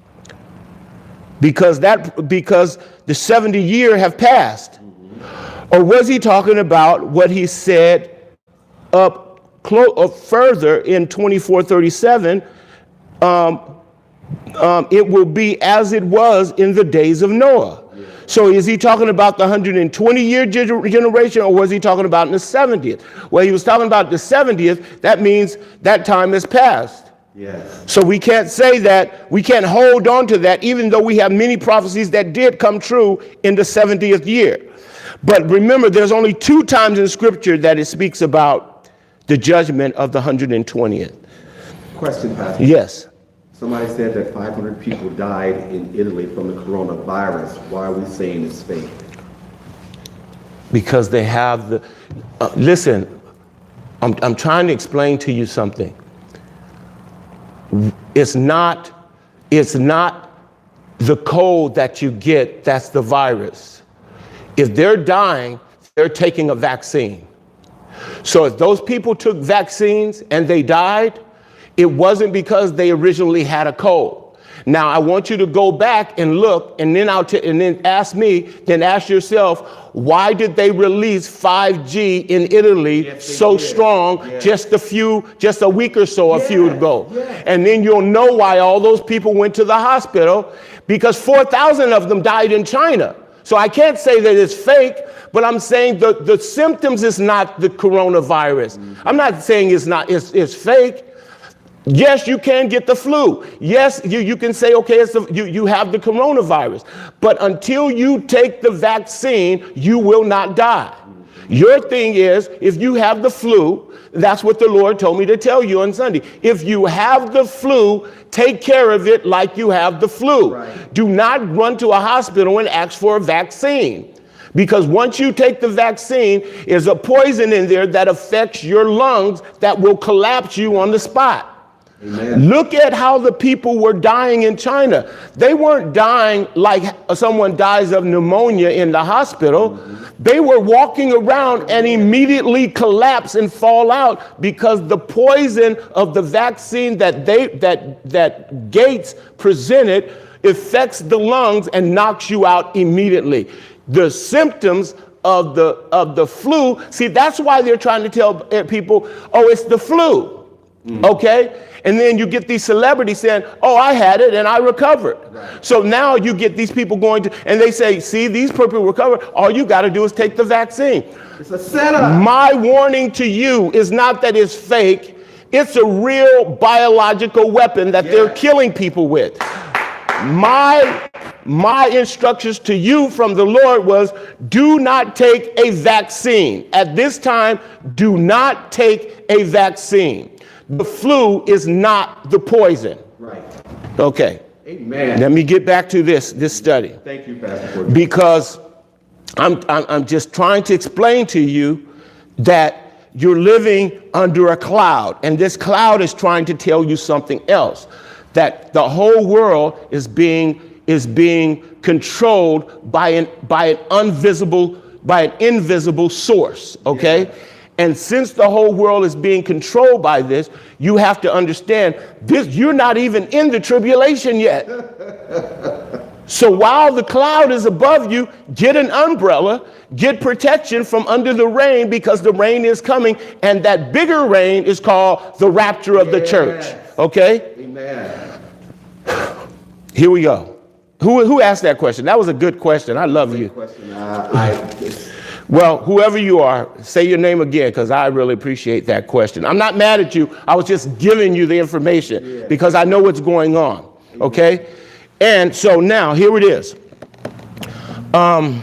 Because that because the seventy year have passed. Or was he talking about what he said up, clo- up further in twenty-four thirty-seven? Um, um, it will be as it was in the days of Noah. So is he talking about the one hundred twenty year generation, or was he talking about in the seventieth? Well, he was talking about the seventieth. That means that time has passed. Yes. So we can't say that, we can't hold on to that, even though we have many prophecies that did come true in the seventieth year. But remember, there's only two times in Scripture that it speaks about the judgment of the one hundred twentieth. Question, Pastor. Yes. Somebody said that five hundred people died in Italy from the coronavirus. Why are we saying it's fake? Because they have the, uh, listen, I'm, I'm trying to explain to you something. It's not, it's not the cold that you get that's the virus. If they're dying, they're taking a vaccine. So if those people took vaccines and they died, it wasn't because they originally had a cold. Now I want you to go back and look, and then I'll t- and then ask me, then ask yourself, why did they release five G in Italy Yes, they so did. strong Yes. just a few, just a week or so, a few Yes, ago? yes. And then you'll know why all those people went to the hospital, because four thousand of them died in China. So I can't say that it's fake, but I'm saying the, the symptoms is not the coronavirus. Mm-hmm. I'm not saying it's not, it's, it's fake. Yes, you can get the flu. Yes, you, you can say, okay, it's a, you, you have the coronavirus. But until you take the vaccine, you will not die. Your thing is, if you have the flu, that's what the Lord told me to tell you on Sunday. If you have the flu, take care of it like you have the flu. Right. Do not run to a hospital and ask for a vaccine. Because once you take the vaccine, there's a poison in there that affects your lungs that will collapse you on the spot. Amen. Look at how the people were dying in China. They weren't dying like someone dies of pneumonia in the hospital. Mm-hmm. They were walking around and immediately collapse and fall out because the poison of the vaccine that they that that Gates presented affects the lungs and knocks you out immediately. The symptoms of the of the flu, see, that's why they're trying to tell people, oh, it's the flu. Mm-hmm. Okay? And then you get these celebrities saying, oh, I had it and I recovered. Right. So now you get these people going to, and they say, see, these people recovered. All you got to do is take the vaccine. It's a setup. My warning to you is not that it's fake. It's a real biological weapon that yeah. they're killing people with. My, my instructions to you from the Lord was, do not take a vaccine. At this time, do not take a vaccine. The flu is not the poison. Right. Okay. Amen. Let me get back to this, this study. Thank you, Pastor Courtney. Because I'm, I'm, I'm just trying to explain to you that you're living under a cloud, and this cloud is trying to tell you something else, that the whole world is being, is being controlled by an, by an invisible, by an invisible source, okay? Yeah. And since the whole world is being controlled by this, you have to understand this, you're not even in the tribulation yet. So while the cloud is above you, get an umbrella, get protection from under the rain, because the rain is coming, and that bigger rain is called the rapture of the yes. church. Okay? Amen. Here we go. Who, who asked that question? That was a good question. I love Great you. Question. Uh, I, Well, whoever you are, say your name again, because I really appreciate that question. I'm not mad at you. I was just giving you the information yeah. because I know what's going on. Okay? And so now, here it is. Um,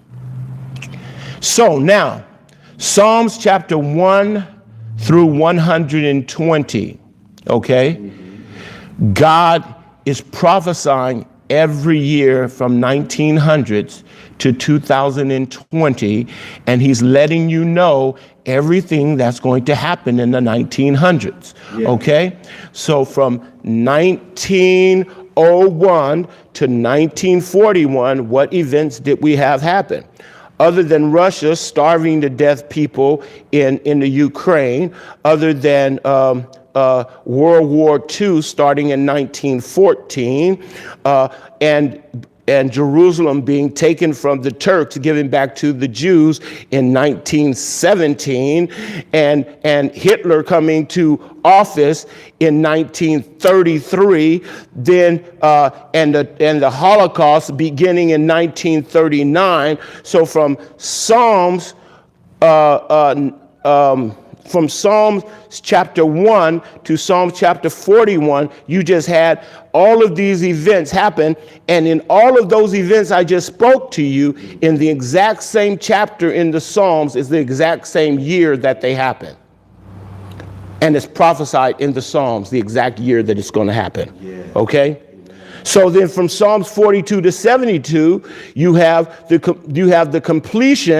so now, Psalms chapter one through one hundred twenty. Okay? Mm-hmm. God is prophesying every year from nineteen hundreds to two thousand twenty, and he's letting you know everything that's going to happen in the nineteen hundreds. Yeah. Okay? So from nineteen oh one to nineteen forty-one, what events did we have happen? Other than Russia starving to death people in, in the Ukraine, other than um, Uh, World War Two starting in nineteen fourteen, uh, and and Jerusalem being taken from the Turks, given back to the Jews in nineteen seventeen, and and Hitler coming to office in nineteen thirty-three, then uh, and the and the Holocaust beginning in nineteen thirty-nine. So from Psalms. Uh, uh, um, From Psalms chapter one to Psalms chapter forty-one, you just had all of these events happen. And in all of those events I just spoke to you, in the exact same chapter in the Psalms is the exact same year that they happen. And it's prophesied in the Psalms, the exact year that it's going to happen. Yeah. Okay? So then from Psalms forty-two to seventy-two, you have the, you have the completion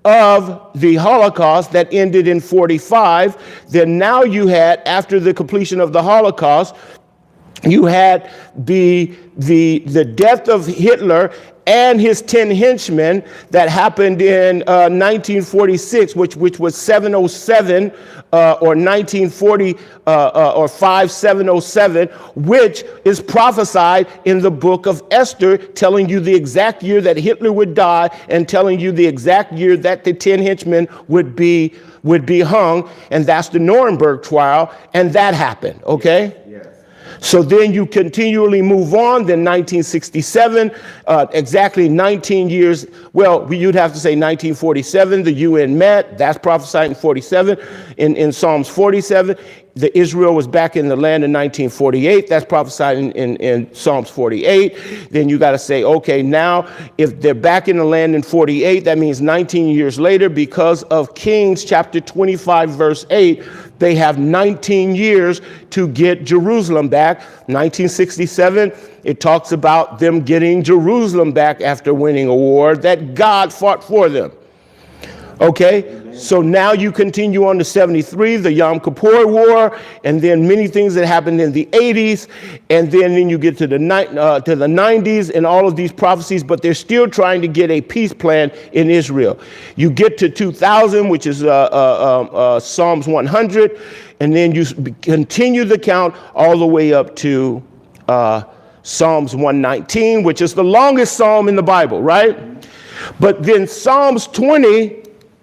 of the Holocaust that ended in forty-five. Then now you had, after the completion of the Holocaust, you had the, the, the death of Hitler and his ten henchmen that happened in uh, nineteen forty-six, which, which was seven oh seven uh, or nineteen forty uh, uh, or five seven oh seven, which is prophesied in the book of Esther, telling you the exact year that Hitler would die and telling you the exact year that the ten henchmen would be would be hung. And that's the Nuremberg trial. And that happened. OK. Yes. So then you continually move on. Then nineteen sixty-seven, uh, exactly nineteen years. Well, you'd have to say nineteen forty-seven, the U N met. That's prophesied in forty-seven. In, in Psalms forty-seven, the Israel was back in the land in nineteen forty-eight. That's prophesied in, in, in Psalms forty-eight. Then you got to say, okay, now if they're back in the land in forty-eight, that means nineteen years later, because of Kings chapter twenty-five, verse eight, they have nineteen years to get Jerusalem back. nineteen sixty-seven, it talks about them getting Jerusalem back after winning a war that God fought for them. Okay, Amen. So now you continue on to seventy-three, the Yom Kippur War, and then many things that happened in the eighties, and then, then you get to the ni- uh, to the nineties and all of these prophecies, but they're still trying to get a peace plan in Israel. You get to two thousand, which is uh, uh, uh, uh, Psalms one hundred, and then you continue the count all the way up to uh, Psalms one nineteen, which is the longest psalm in the Bible, right? But then Psalms twenty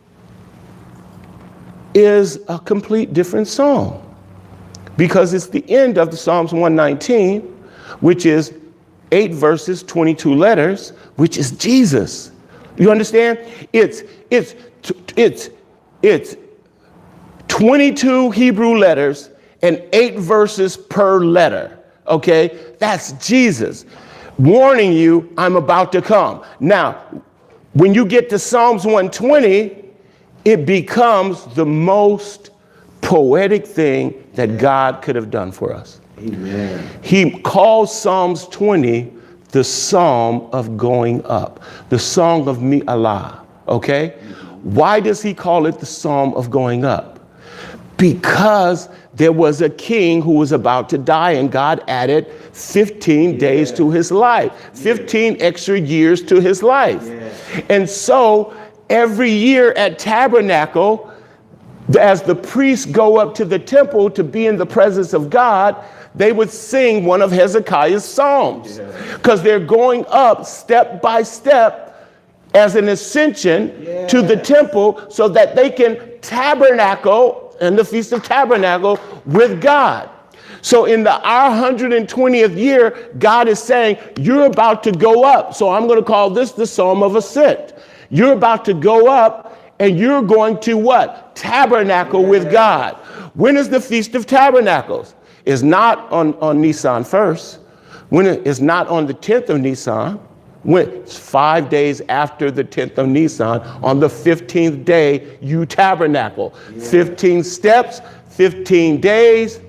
is a complete different song, because it's the end of the Psalms one nineteen, which is eight verses, twenty-two letters, which is Jesus. You understand? It's it's it's it's twenty-two Hebrew letters and eight verses per letter. Okay, that's Jesus warning you, I'm about to come. Now, when you get to Psalms one twenty, it becomes the most poetic thing that God could have done for us. Amen. He calls Psalms twenty the Psalm of going up, the Song of Mi'alah, okay? Why does he call it the Psalm of going up? Because there was a king who was about to die, and God added fifteen yeah. days to his life, fifteen yeah. extra years to his life. Yeah. And so every year at Tabernacle, as the priests go up to the temple to be in the presence of God, they would sing one of Hezekiah's psalms, because yeah. they're going up step by step as an ascension yeah. to the temple so that they can tabernacle in the Feast of Tabernacle with God. So in the our one hundred twentieth year, God is saying, you're about to go up. So I'm going to call this the Psalm of Ascent. You're about to go up and you're going to what? Tabernacle yeah. with God. When is the Feast of Tabernacles? It's not on, on Nisan first. When it is not on the tenth of Nisan. When it's five days after the tenth of Nisan, on the fifteenth day, you tabernacle. Yeah. fifteen steps, fifteen days.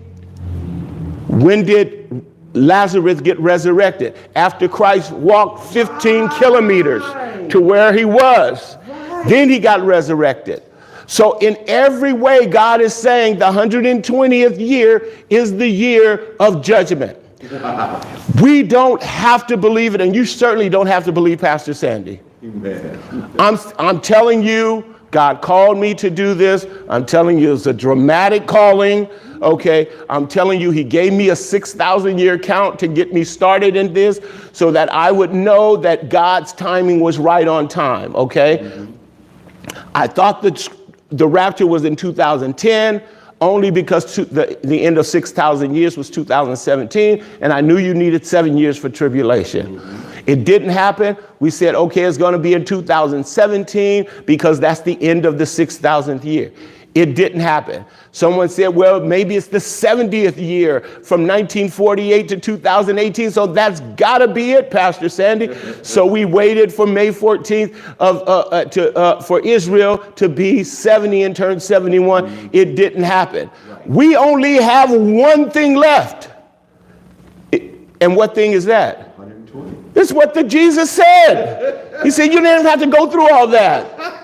When did Lazarus get resurrected? After Christ walked fifteen right. kilometers to where he was. Right. Then he got resurrected. So in every way, God is saying the one hundred twentieth year is the year of judgment. We don't have to believe it, and you certainly don't have to believe Pastor Sandy. Amen. I'm, I'm telling you, God called me to do this. I'm telling you, it's a dramatic calling. Okay, I'm telling you, he gave me a six thousand year count to get me started in this so that I would know that God's timing was right on time. Okay, mm-hmm. I thought that the rapture was in two thousand ten. Only because to the, the end of six thousand years was two thousand seventeen, and I knew you needed seven years for tribulation. Mm-hmm. It didn't happen. We said, okay, it's going to be in two thousand seventeen because that's the end of the six thousandth year. It didn't happen. Someone said, well, maybe it's the seventieth year from nineteen forty-eight to two thousand eighteen. So that's got to be it, Pastor Sandy. So we waited for May fourteenth of, uh, uh, to, uh, for Israel to be seventy and turn seventy-one. Mm-hmm. It didn't happen. Right. We only have one thing left. It, and what thing is that? one hundred twenty. This is what the Jesus said. He said, you didn't have to go through all that.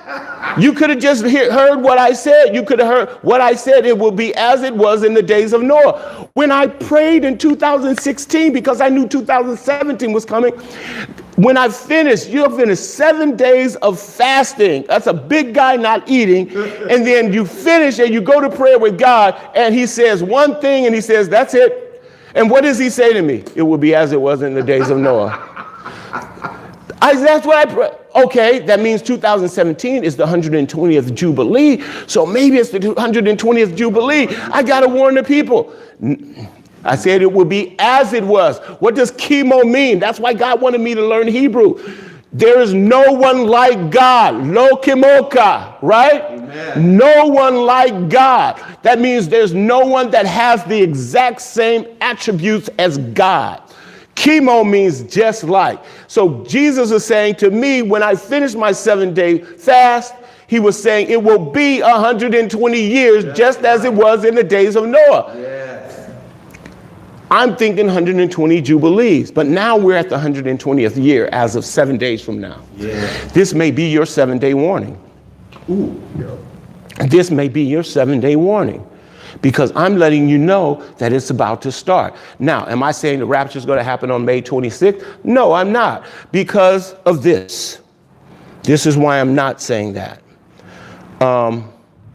You could have just hear, heard what I said. You could have heard what I said. It will be as it was in the days of Noah. When I prayed in two thousand sixteen, because I knew two thousand seventeen was coming, when I finished, you'll finish seven days of fasting. That's a big guy not eating. And then you finish and you go to prayer with God and he says one thing and he says, that's it. And what does he say to me? It will be as it was in the days of Noah. I, that's what I pray. Okay, that means two thousand seventeen is the one hundred twentieth Jubilee. So maybe it's the one hundred twentieth Jubilee. I got to warn the people. I said it will be as it was. What does chemo mean? That's why God wanted me to learn Hebrew. There is no one like God. Lo kimoka, right? Amen. No one like God. That means there's no one that has the exact same attributes as God. Chemo means just like. So Jesus is saying to me, when I finish my seven day fast, he was saying it will be one hundred twenty years, yes, just as it was in the days of Noah. Yes. I'm thinking one hundred twenty Jubilees, but now we're at the one hundred twentieth year as of seven days from now. Yeah. This may be your seven day warning. Ooh. Yeah. This may be your seven day warning. Because I'm letting you know that it's about to start. Now, am I saying the rapture is going to happen on May twenty-sixth? No, I'm not. Because of this. This is why I'm not saying that. Um,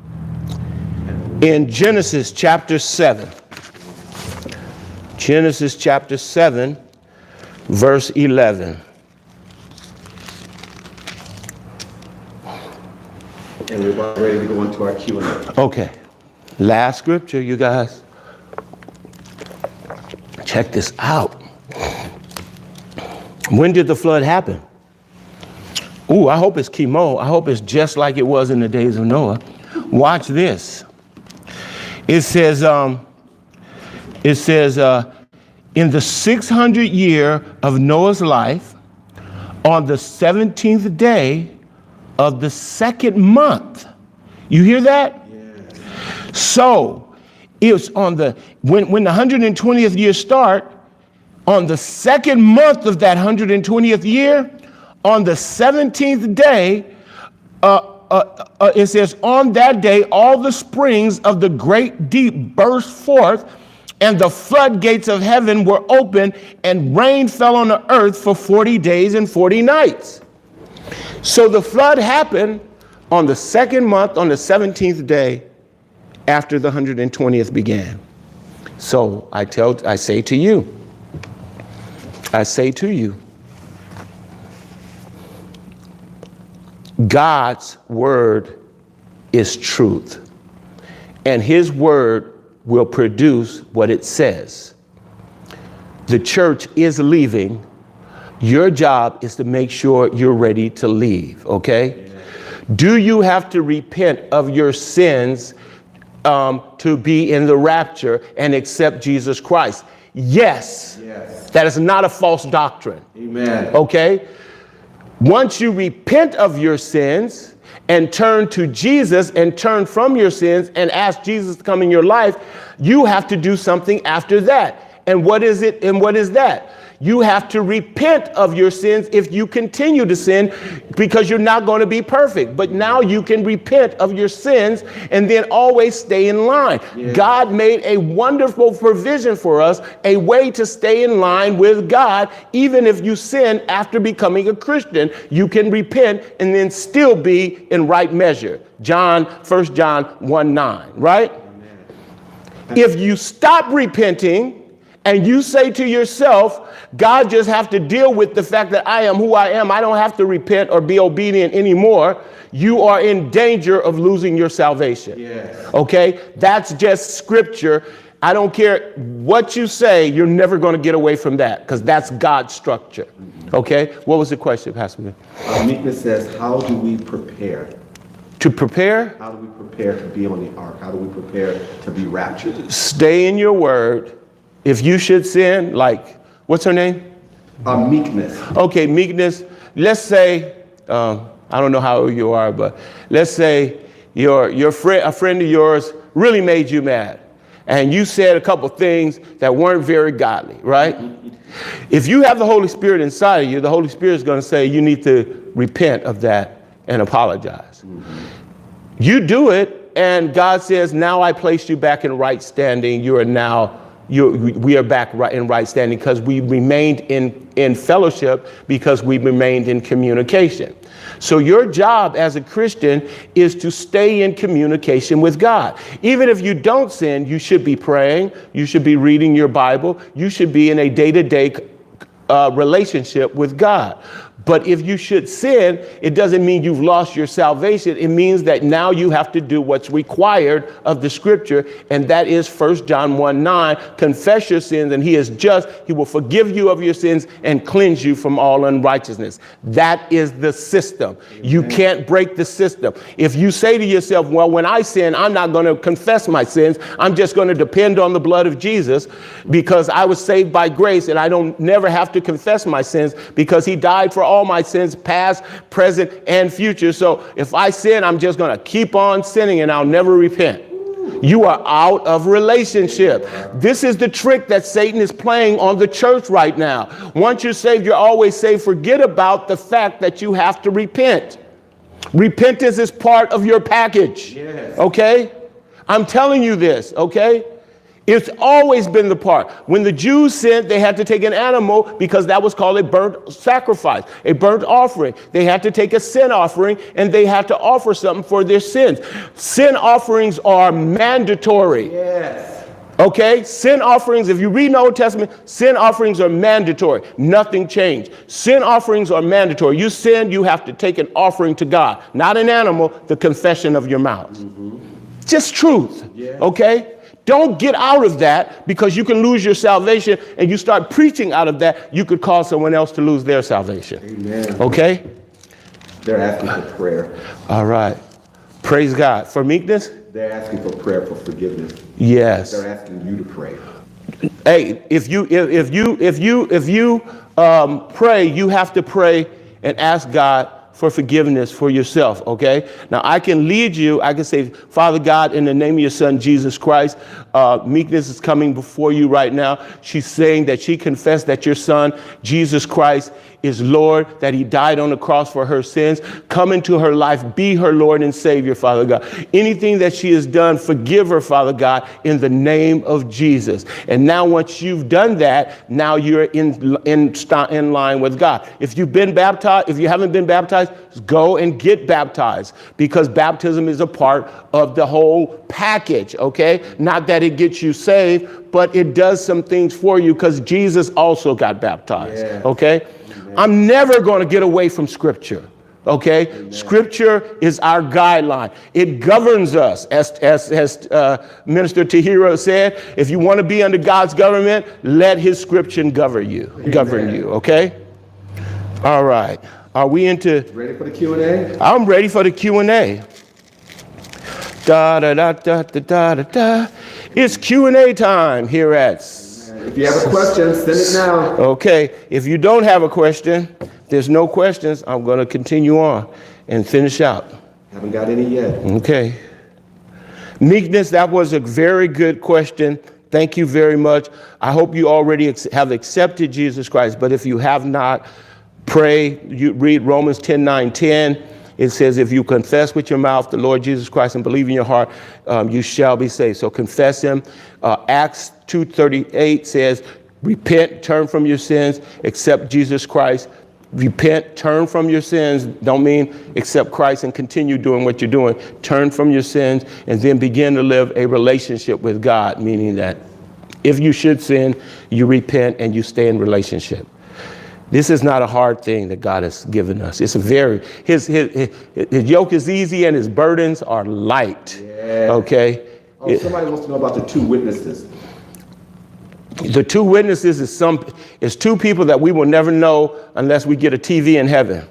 in Genesis chapter seven, Genesis chapter seven, verse eleven. And we're about ready to go into our Q and A. Okay. Last scripture, you guys. Check this out. When did the flood happen? Ooh, I hope it's chemo. I hope it's just like it was in the days of Noah. Watch this. It says, um, it says, uh, in the six hundredth year of Noah's life, on the seventeenth day of the second month. You hear that? So it's on the, when, when the one hundred twentieth year start, on the second month of that one hundred twentieth year, on the seventeenth day, uh, uh, uh, it says, on that day, all the springs of the great deep burst forth, and the floodgates of heaven were open, and rain fell on the earth for forty days and forty nights. So the flood happened on the second month, on the seventeenth day, after the one hundred twentieth began. So I tell, I say to you, I say to you, God's word is truth, and his word will produce what it says. The church is leaving. Your job is to make sure you're ready to leave, okay? Yeah. Do you have to repent of your sins Um, to be in the rapture and accept Jesus Christ? Yes. Yes. That is not a false doctrine. Amen. Okay? Once you repent of your sins and turn to Jesus and turn from your sins and ask Jesus to come in your life, you have to do something after that. And what is it? And what is that? You have to repent of your sins if you continue to sin, because you're not going to be perfect. But now you can repent of your sins and then always stay in line. Yeah. God made a wonderful provision for us, a way to stay in line with God. Even if you sin after becoming a Christian, you can repent and then still be in right measure. John, First John one nine, right? Amen. If you stop repenting and you say to yourself, God just have to deal with the fact that I am who I am, I don't have to repent or be obedient anymore, you are in danger of losing your salvation. Yes. Okay? That's just scripture. I don't care what you say, you're never going to get away from that, because that's God's structure. Okay? What was the question, Pastor? Uh, Meekness says, how do we prepare? To prepare? How do we prepare to be on the ark? How do we prepare to be raptured? Stay in your word. If you should sin, like, what's her name? Uh, meekness. Okay, meekness. Let's say, um, I don't know how old you are, but let's say your your friend, a friend of yours, really made you mad, and you said a couple things that weren't very godly, right? If you have the Holy Spirit inside of you, the Holy Spirit is going to say you need to repent of that and apologize. Mm-hmm. You do it, and God says, now I placed you back in right standing. You are now, you, we are back right in right standing because we remained in, in fellowship, because we remained in communication. So your job as a Christian is to stay in communication with God. Even if you don't sin, you should be praying. You should be reading your Bible. You should be in a day-to-day uh, relationship with God. But if you should sin, it doesn't mean you've lost your salvation. It means that now you have to do what's required of the scripture. And that is First John one nine, confess your sins and he is just. He will forgive you of your sins and cleanse you from all unrighteousness. That is the system. Amen. You can't break the system. If you say to yourself, well, when I sin, I'm not going to confess my sins. I'm just going to depend on the blood of Jesus because I was saved by grace and I don't never have to confess my sins because he died for all my sins, past, present, and future. So if I sin, I'm just going to keep on sinning and I'll never repent. You are out of relationship. This is the trick that Satan is playing on the church right now. Once you're saved, you're always saved. Forget about the fact that you have to repent. Repentance is part of your package. Yes. Okay? I'm telling you this, okay? It's always been the part. When the Jews sinned, they had to take an animal because that was called a burnt sacrifice, a burnt offering. They had to take a sin offering and they had to offer something for their sins. Sin offerings are mandatory. Yes. Okay? Sin offerings, if you read in the Old Testament, sin offerings are mandatory. Nothing changed. Sin offerings are mandatory. You sin, you have to take an offering to God, not an animal, the confession of your mouth. Mm-hmm. Just truth. Yeah. Okay? Don't get out of that because you can lose your salvation, and you start preaching out of that, you could cause someone else to lose their salvation. Amen. Okay? They're asking for prayer. All right. Praise God. For meekness? They're asking for prayer for forgiveness. Yes. They're asking you to pray. Hey, if you if, if you if you if you um, pray, you have to pray and ask God for forgiveness for yourself, okay? Now, I can lead you. I can say, Father God, in the name of your son, Jesus Christ, uh, meekness is coming before you right now. She's saying that she confessed that your son, Jesus Christ, is Lord, that he died on the cross for her sins. Come into her life, be her Lord and Savior, Father God. Anything that she has done, forgive her, Father God, in the name of Jesus. And now once you've done that, now you're in, in, in line with God. If you've been baptized, if you haven't been baptized, go and get baptized, because baptism is a part of the whole package, okay? Not that it gets you saved, but it does some things for you because Jesus also got baptized, yeah. Okay? Amen. I'm never going to get away from Scripture, okay? Amen. Scripture is our guideline. It governs us, as, as, as uh, Minister Tahira said. If you want to be under God's government, let his Scripture govern you, Amen. govern you, okay? All right. Are we into... Ready for the Q and A? I'm ready for the Q and A. Da, da, da, da, da, da, da, da. It's Q and A time here at... If you have a question, send it now. Okay. If you don't have a question, there's no questions. I'm going to continue on and finish out. Haven't got any yet. Okay. Meekness, that was a very good question. Thank you very much. I hope you already ex- have accepted Jesus Christ, but if you have not, pray. You read Romans ten nine ten. It says, if you confess with your mouth the Lord Jesus Christ and believe in your heart, um, you shall be saved. So confess him. Uh, Acts two thirty-eight says, repent, turn from your sins, accept Jesus Christ. Repent, turn from your sins. Don't mean accept Christ and continue doing what you're doing. Turn from your sins and then begin to live a relationship with God, meaning that if you should sin, you repent and you stay in relationship. This is not a hard thing that God has given us. It's a very, his, his, his, his yoke is easy and his burdens are light. Yeah. Okay. Oh, somebody wants to know about the two witnesses. The two witnesses is some, is two people that we will never know unless we get a T V in heaven.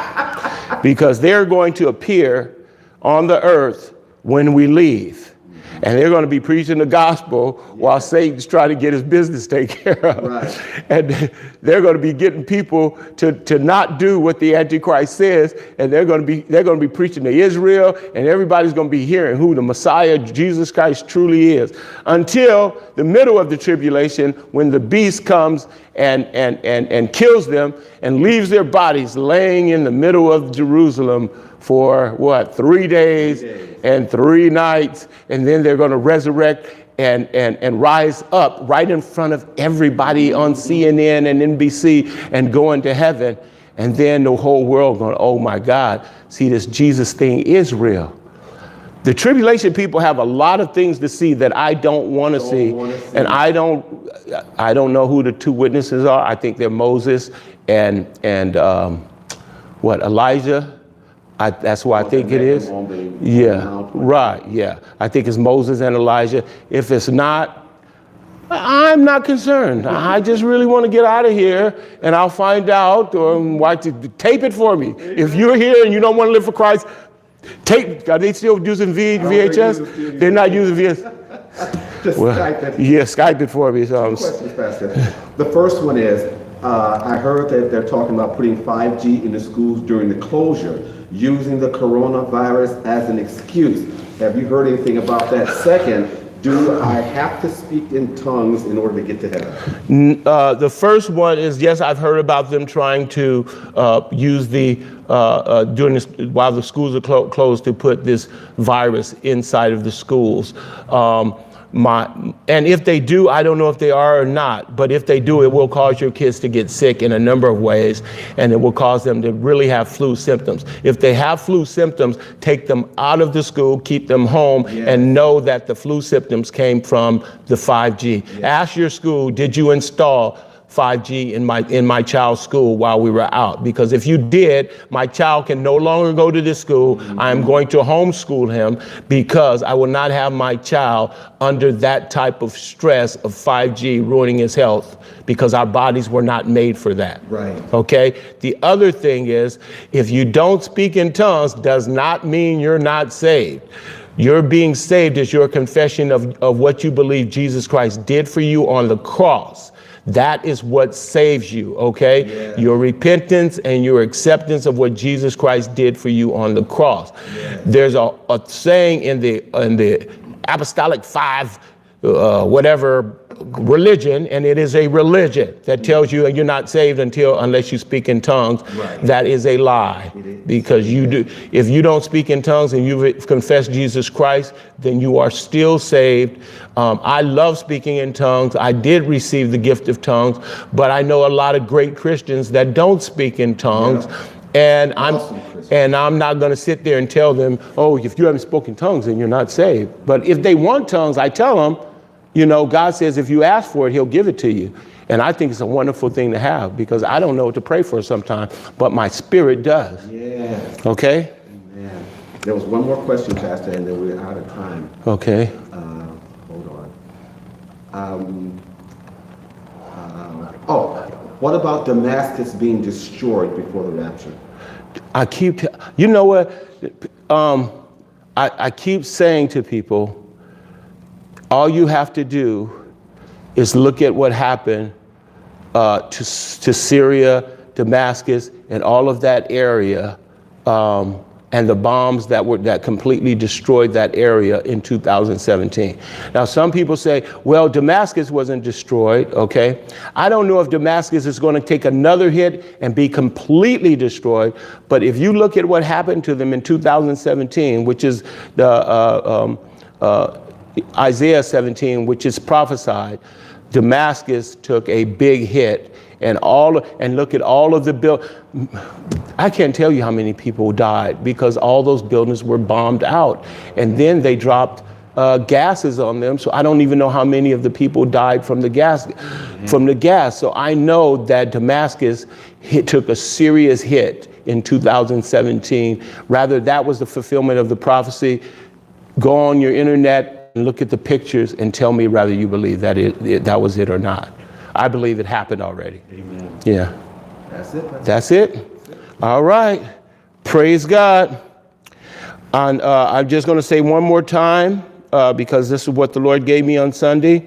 Because they're going to appear on the earth when we leave. And they're going to be preaching the gospel while Satan's trying to get his business taken care of. Right. And they're going to be getting people to, to not do what the Antichrist says. And they're going to be they're going to be preaching to Israel, and everybody's going to be hearing who the Messiah, Jesus Christ, truly is. Until the middle of the tribulation, when the beast comes and and and and kills them and leaves their bodies laying in the middle of Jerusalem for what, three days, three days and three nights, and then they're going to resurrect and and and rise up right in front of everybody on C N N and N B C and go into heaven. And then the whole world going, oh my God, see, this Jesus thing is real. The tribulation people have a lot of things to see that I don't want to see. see. And I don't I don't know who the two witnesses are. I think they're Moses and and um, what, Elijah. I, that's who I think it is. Yeah, right, yeah. I think it's Moses and Elijah. If it's not, I'm not concerned. I just really want to get out of here, and I'll find out, or watch it, tape it for me. If you're here and you don't want to live for Christ, tape. Are they still using v, V H S? They're not using V H S. Just well, Skype it. Yeah, Skype it for me. So Two questions, Pastor. The first one is, uh, I heard that they're talking about putting five G in the schools during the closure, using the coronavirus as an excuse. Have you heard anything about that? Second, do I have to speak in tongues in order to get to heaven? Uh, the first one is, yes, I've heard about them trying to uh, use the, uh, uh, during this, while the schools are clo- closed, to put this virus inside of the schools. Um, My, and if they do, I don't know if they are or not, but if they do, it will cause your kids to get sick in a number of ways, and it will cause them to really have flu symptoms. If they have flu symptoms, take them out of the school, keep them home, yes. and know that the flu symptoms came from the five G. Yes. Ask your school, did you install five G in my in my child's school while we were out? Because if you did, my child can no longer go to this school. Mm-hmm. I am going to homeschool him, because I will not have my child under that type of stress of five G ruining his health, because our bodies were not made for that. Right. Okay. The other thing is, if you don't speak in tongues, does not mean you're not saved. Your being saved is your confession of, of what you believe Jesus Christ did for you on the cross. That is what saves you, okay? Yeah. Your repentance and your acceptance of what Jesus Christ did for you on the cross. Yeah. There's a, a saying in the in the apostolic five, uh, whatever religion, and it is a religion that tells you you're not saved until unless you speak in tongues. Right. That is a lie, because you do. If you don't speak in tongues and you confess Jesus Christ, then you are still saved. Um, I love speaking in tongues. I did receive the gift of tongues, but I know a lot of great Christians that don't speak in tongues. Yeah. And I'm and I'm not going to sit there and tell them, oh, if you haven't spoken tongues, then you're not saved. But if they want tongues, I tell them, you know, God says if you ask for it, he'll give it to you. And I think it's a wonderful thing to have, because I don't know what to pray for sometimes, but my spirit does. Yeah. Okay? Amen. There was one more question, Pastor, and then we're out of time. Okay. Uh, hold on. Um, uh, oh, what about Damascus being destroyed before the rapture? I keep, you know what? Um, I, I keep saying to people, all you have to do is look at what happened uh, to, to Syria, Damascus, and all of that area, um, and the bombs that were that completely destroyed that area in two thousand seventeen. Now, some people say, well, Damascus wasn't destroyed, okay? I don't know if Damascus is going to take another hit and be completely destroyed, but if you look at what happened to them in two thousand seventeen, which is the uh, um, uh, Isaiah seventeen, which is prophesied, Damascus took a big hit, and all and look at all of the build. I can't tell you how many people died because all those buildings were bombed out, and then they dropped uh, gases on them. So I don't even know how many of the people died from the gas, mm-hmm. from the gas. So I know that Damascus hit, took a serious hit in two thousand seventeen. Rather, that was the fulfillment of the prophecy. Go on your internet and look at the pictures and tell me whether you believe that it, it that was it or not. I believe it happened already. Amen. Yeah. That's it. That's, That's it. it. All right. Praise God. And uh, I'm just going to say one more time, uh, because this is what the Lord gave me on Sunday.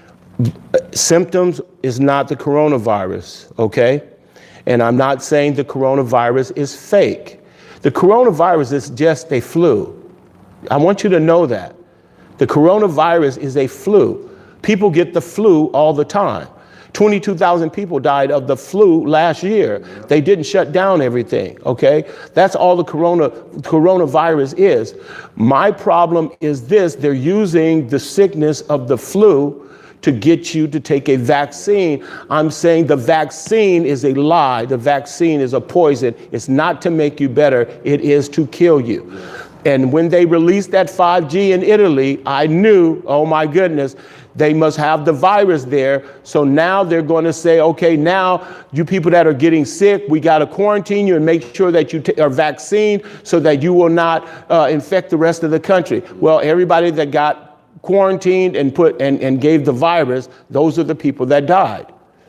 Symptoms is not the coronavirus, okay? And I'm not saying the coronavirus is fake. The coronavirus is just a flu. I want you to know that. The coronavirus is a flu. People get the flu all the time. twenty-two thousand people died of the flu last year. They didn't shut down everything, okay? That's all the corona coronavirus is. My problem is this: they're using the sickness of the flu to get you to take a vaccine. I'm saying the vaccine is a lie. The vaccine is a poison. It's not to make you better. It is to kill you. And when they released that five G in Italy, I knew, oh my goodness, they must have the virus there. So now they're going to say, okay, now you people that are getting sick, we got to quarantine you and make sure that you t- are vaccinated so that you will not uh, infect the rest of the country. Well, everybody that got quarantined and put and, and gave the virus, those are the people that died.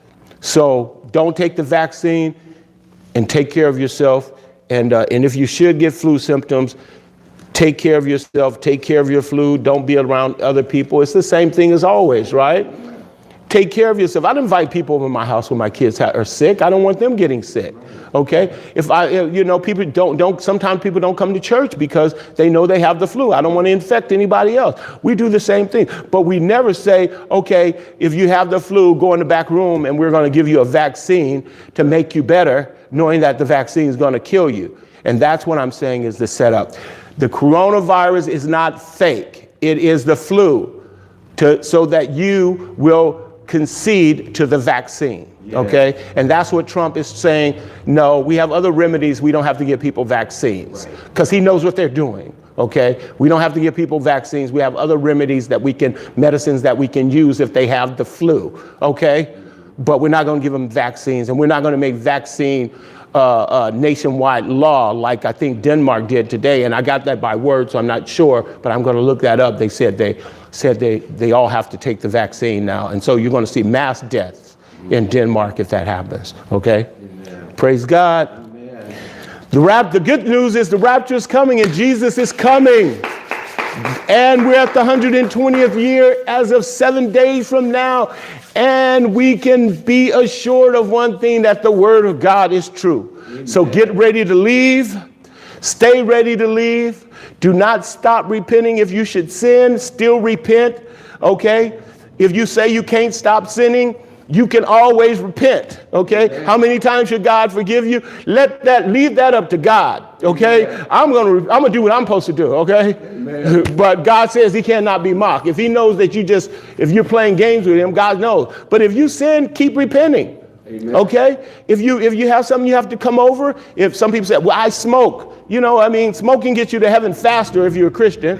So don't take the vaccine and take care of yourself. And uh, and if you should get flu symptoms, take care of yourself, take care of your flu. Don't be around other people. It's the same thing as always, right? Take care of yourself. I don't invite people over to my house when my kids ha- are sick. I don't want them getting sick. Okay. If I, you know, people don't, don't, sometimes people don't come to church because they know they have the flu. I don't want to infect anybody else. We do the same thing, but we never say, okay, if you have the flu, go in the back room and we're going to give you a vaccine to make you better, knowing that the vaccine is going to kill you. And that's what I'm saying is the setup. The coronavirus is not fake. It is the flu to, so that you will concede to the vaccine. Okay. And that's what Trump is saying. No, we have other remedies. We don't have to give people vaccines because he knows what they're doing. Okay. We don't have to give people vaccines. We have other remedies that we can, medicines that we can use if they have the flu. Okay. But we're not going to give them vaccines, and we're not going to make vaccine uh, uh, nationwide law like I think Denmark did today. And I got that by word, so I'm not sure, but I'm going to look that up. They said they said they, they all have to take the vaccine now. And so you're going to see mass deaths in Denmark if that happens. Okay. Amen. Praise God. Amen. The rap, the good news is the rapture is coming and Jesus is coming. And we're at the one hundred twentieth year as of seven days from now. And we can be assured of one thing, that the word of God is true. Amen. So get ready to leave. Stay ready to leave. Do not stop repenting. If you should sin, still repent. Okay. If you say you can't stop sinning, you can always repent. Okay. Amen. How many times should God forgive you? Let that, leave that up to God. Okay. Amen. I'm going to, I'm going to do what I'm supposed to do. Okay. Amen. But God says he cannot be mocked. If he knows that you just, if you're playing games with him, God knows. But if you sin, keep repenting. Amen. Okay. If you, if you have something you have to come over, if some people say, well, I smoke, you know, I mean, smoking gets you to heaven faster if you're a Christian,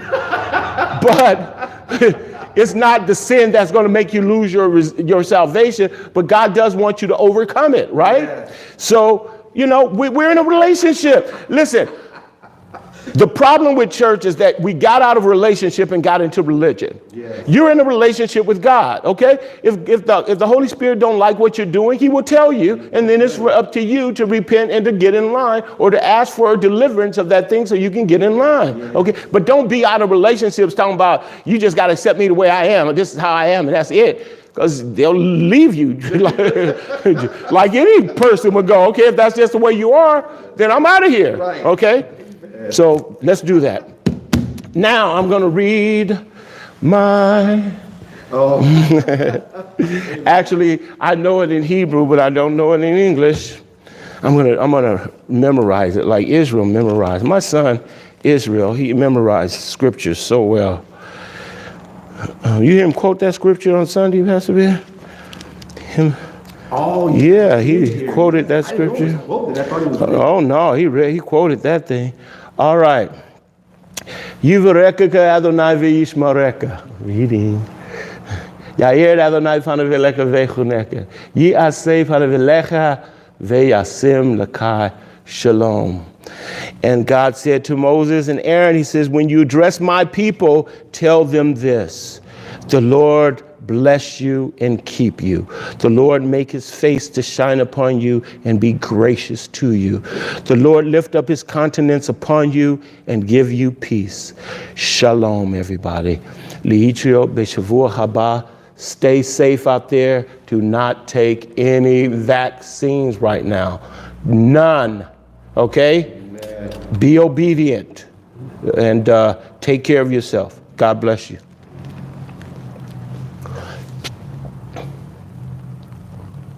but it's not the sin that's going to make you lose your, your salvation, but God does want you to overcome it, right? Yeah. So, you know, we, we're in a relationship. Listen, the problem with church is that we got out of relationship and got into religion. Yes. You're in a relationship with God, okay? If if the if the Holy Spirit don't like what you're doing, he will tell you, and then it's up to you to repent and to get in line, or to ask for a deliverance of that thing so you can get in line, yes. Okay? But don't be out of relationships talking about, you just got to accept me the way I am, and this is how I am, and that's it. Because they'll leave you like, like any person would go, okay, if that's just the way you are, then I'm out of here, right. Okay? So let's do that. Now I'm going to read my, oh. Actually, I know it in Hebrew, but I don't know it in English. I'm going to, I'm going to memorize it like Israel memorized. My son, Israel, he memorized scriptures so well. Uh, you hear him quote that scripture on Sunday, Pastor Bear? Him. Oh, yeah, he quoted that scripture. Oh, no, he read, he quoted that thing. All right. Yivarekeka Adonai v'yishmareka. Reading. Yair Adonai fanavelecha v'chuneka. Yi'aseh fanavelecha v'yasim lakai shalom. And God said to Moses and Aaron, he says, when you address my people, tell them this. The Lord bless you and keep you. The Lord make his face to shine upon you and be gracious to you. The Lord lift up his countenance upon you and give you peace. Shalom, everybody. Liitrio Beshavua Haba. Stay safe out there. Do not take any vaccines right now. None. Okay? Amen. Be obedient and uh, take care of yourself. God bless you.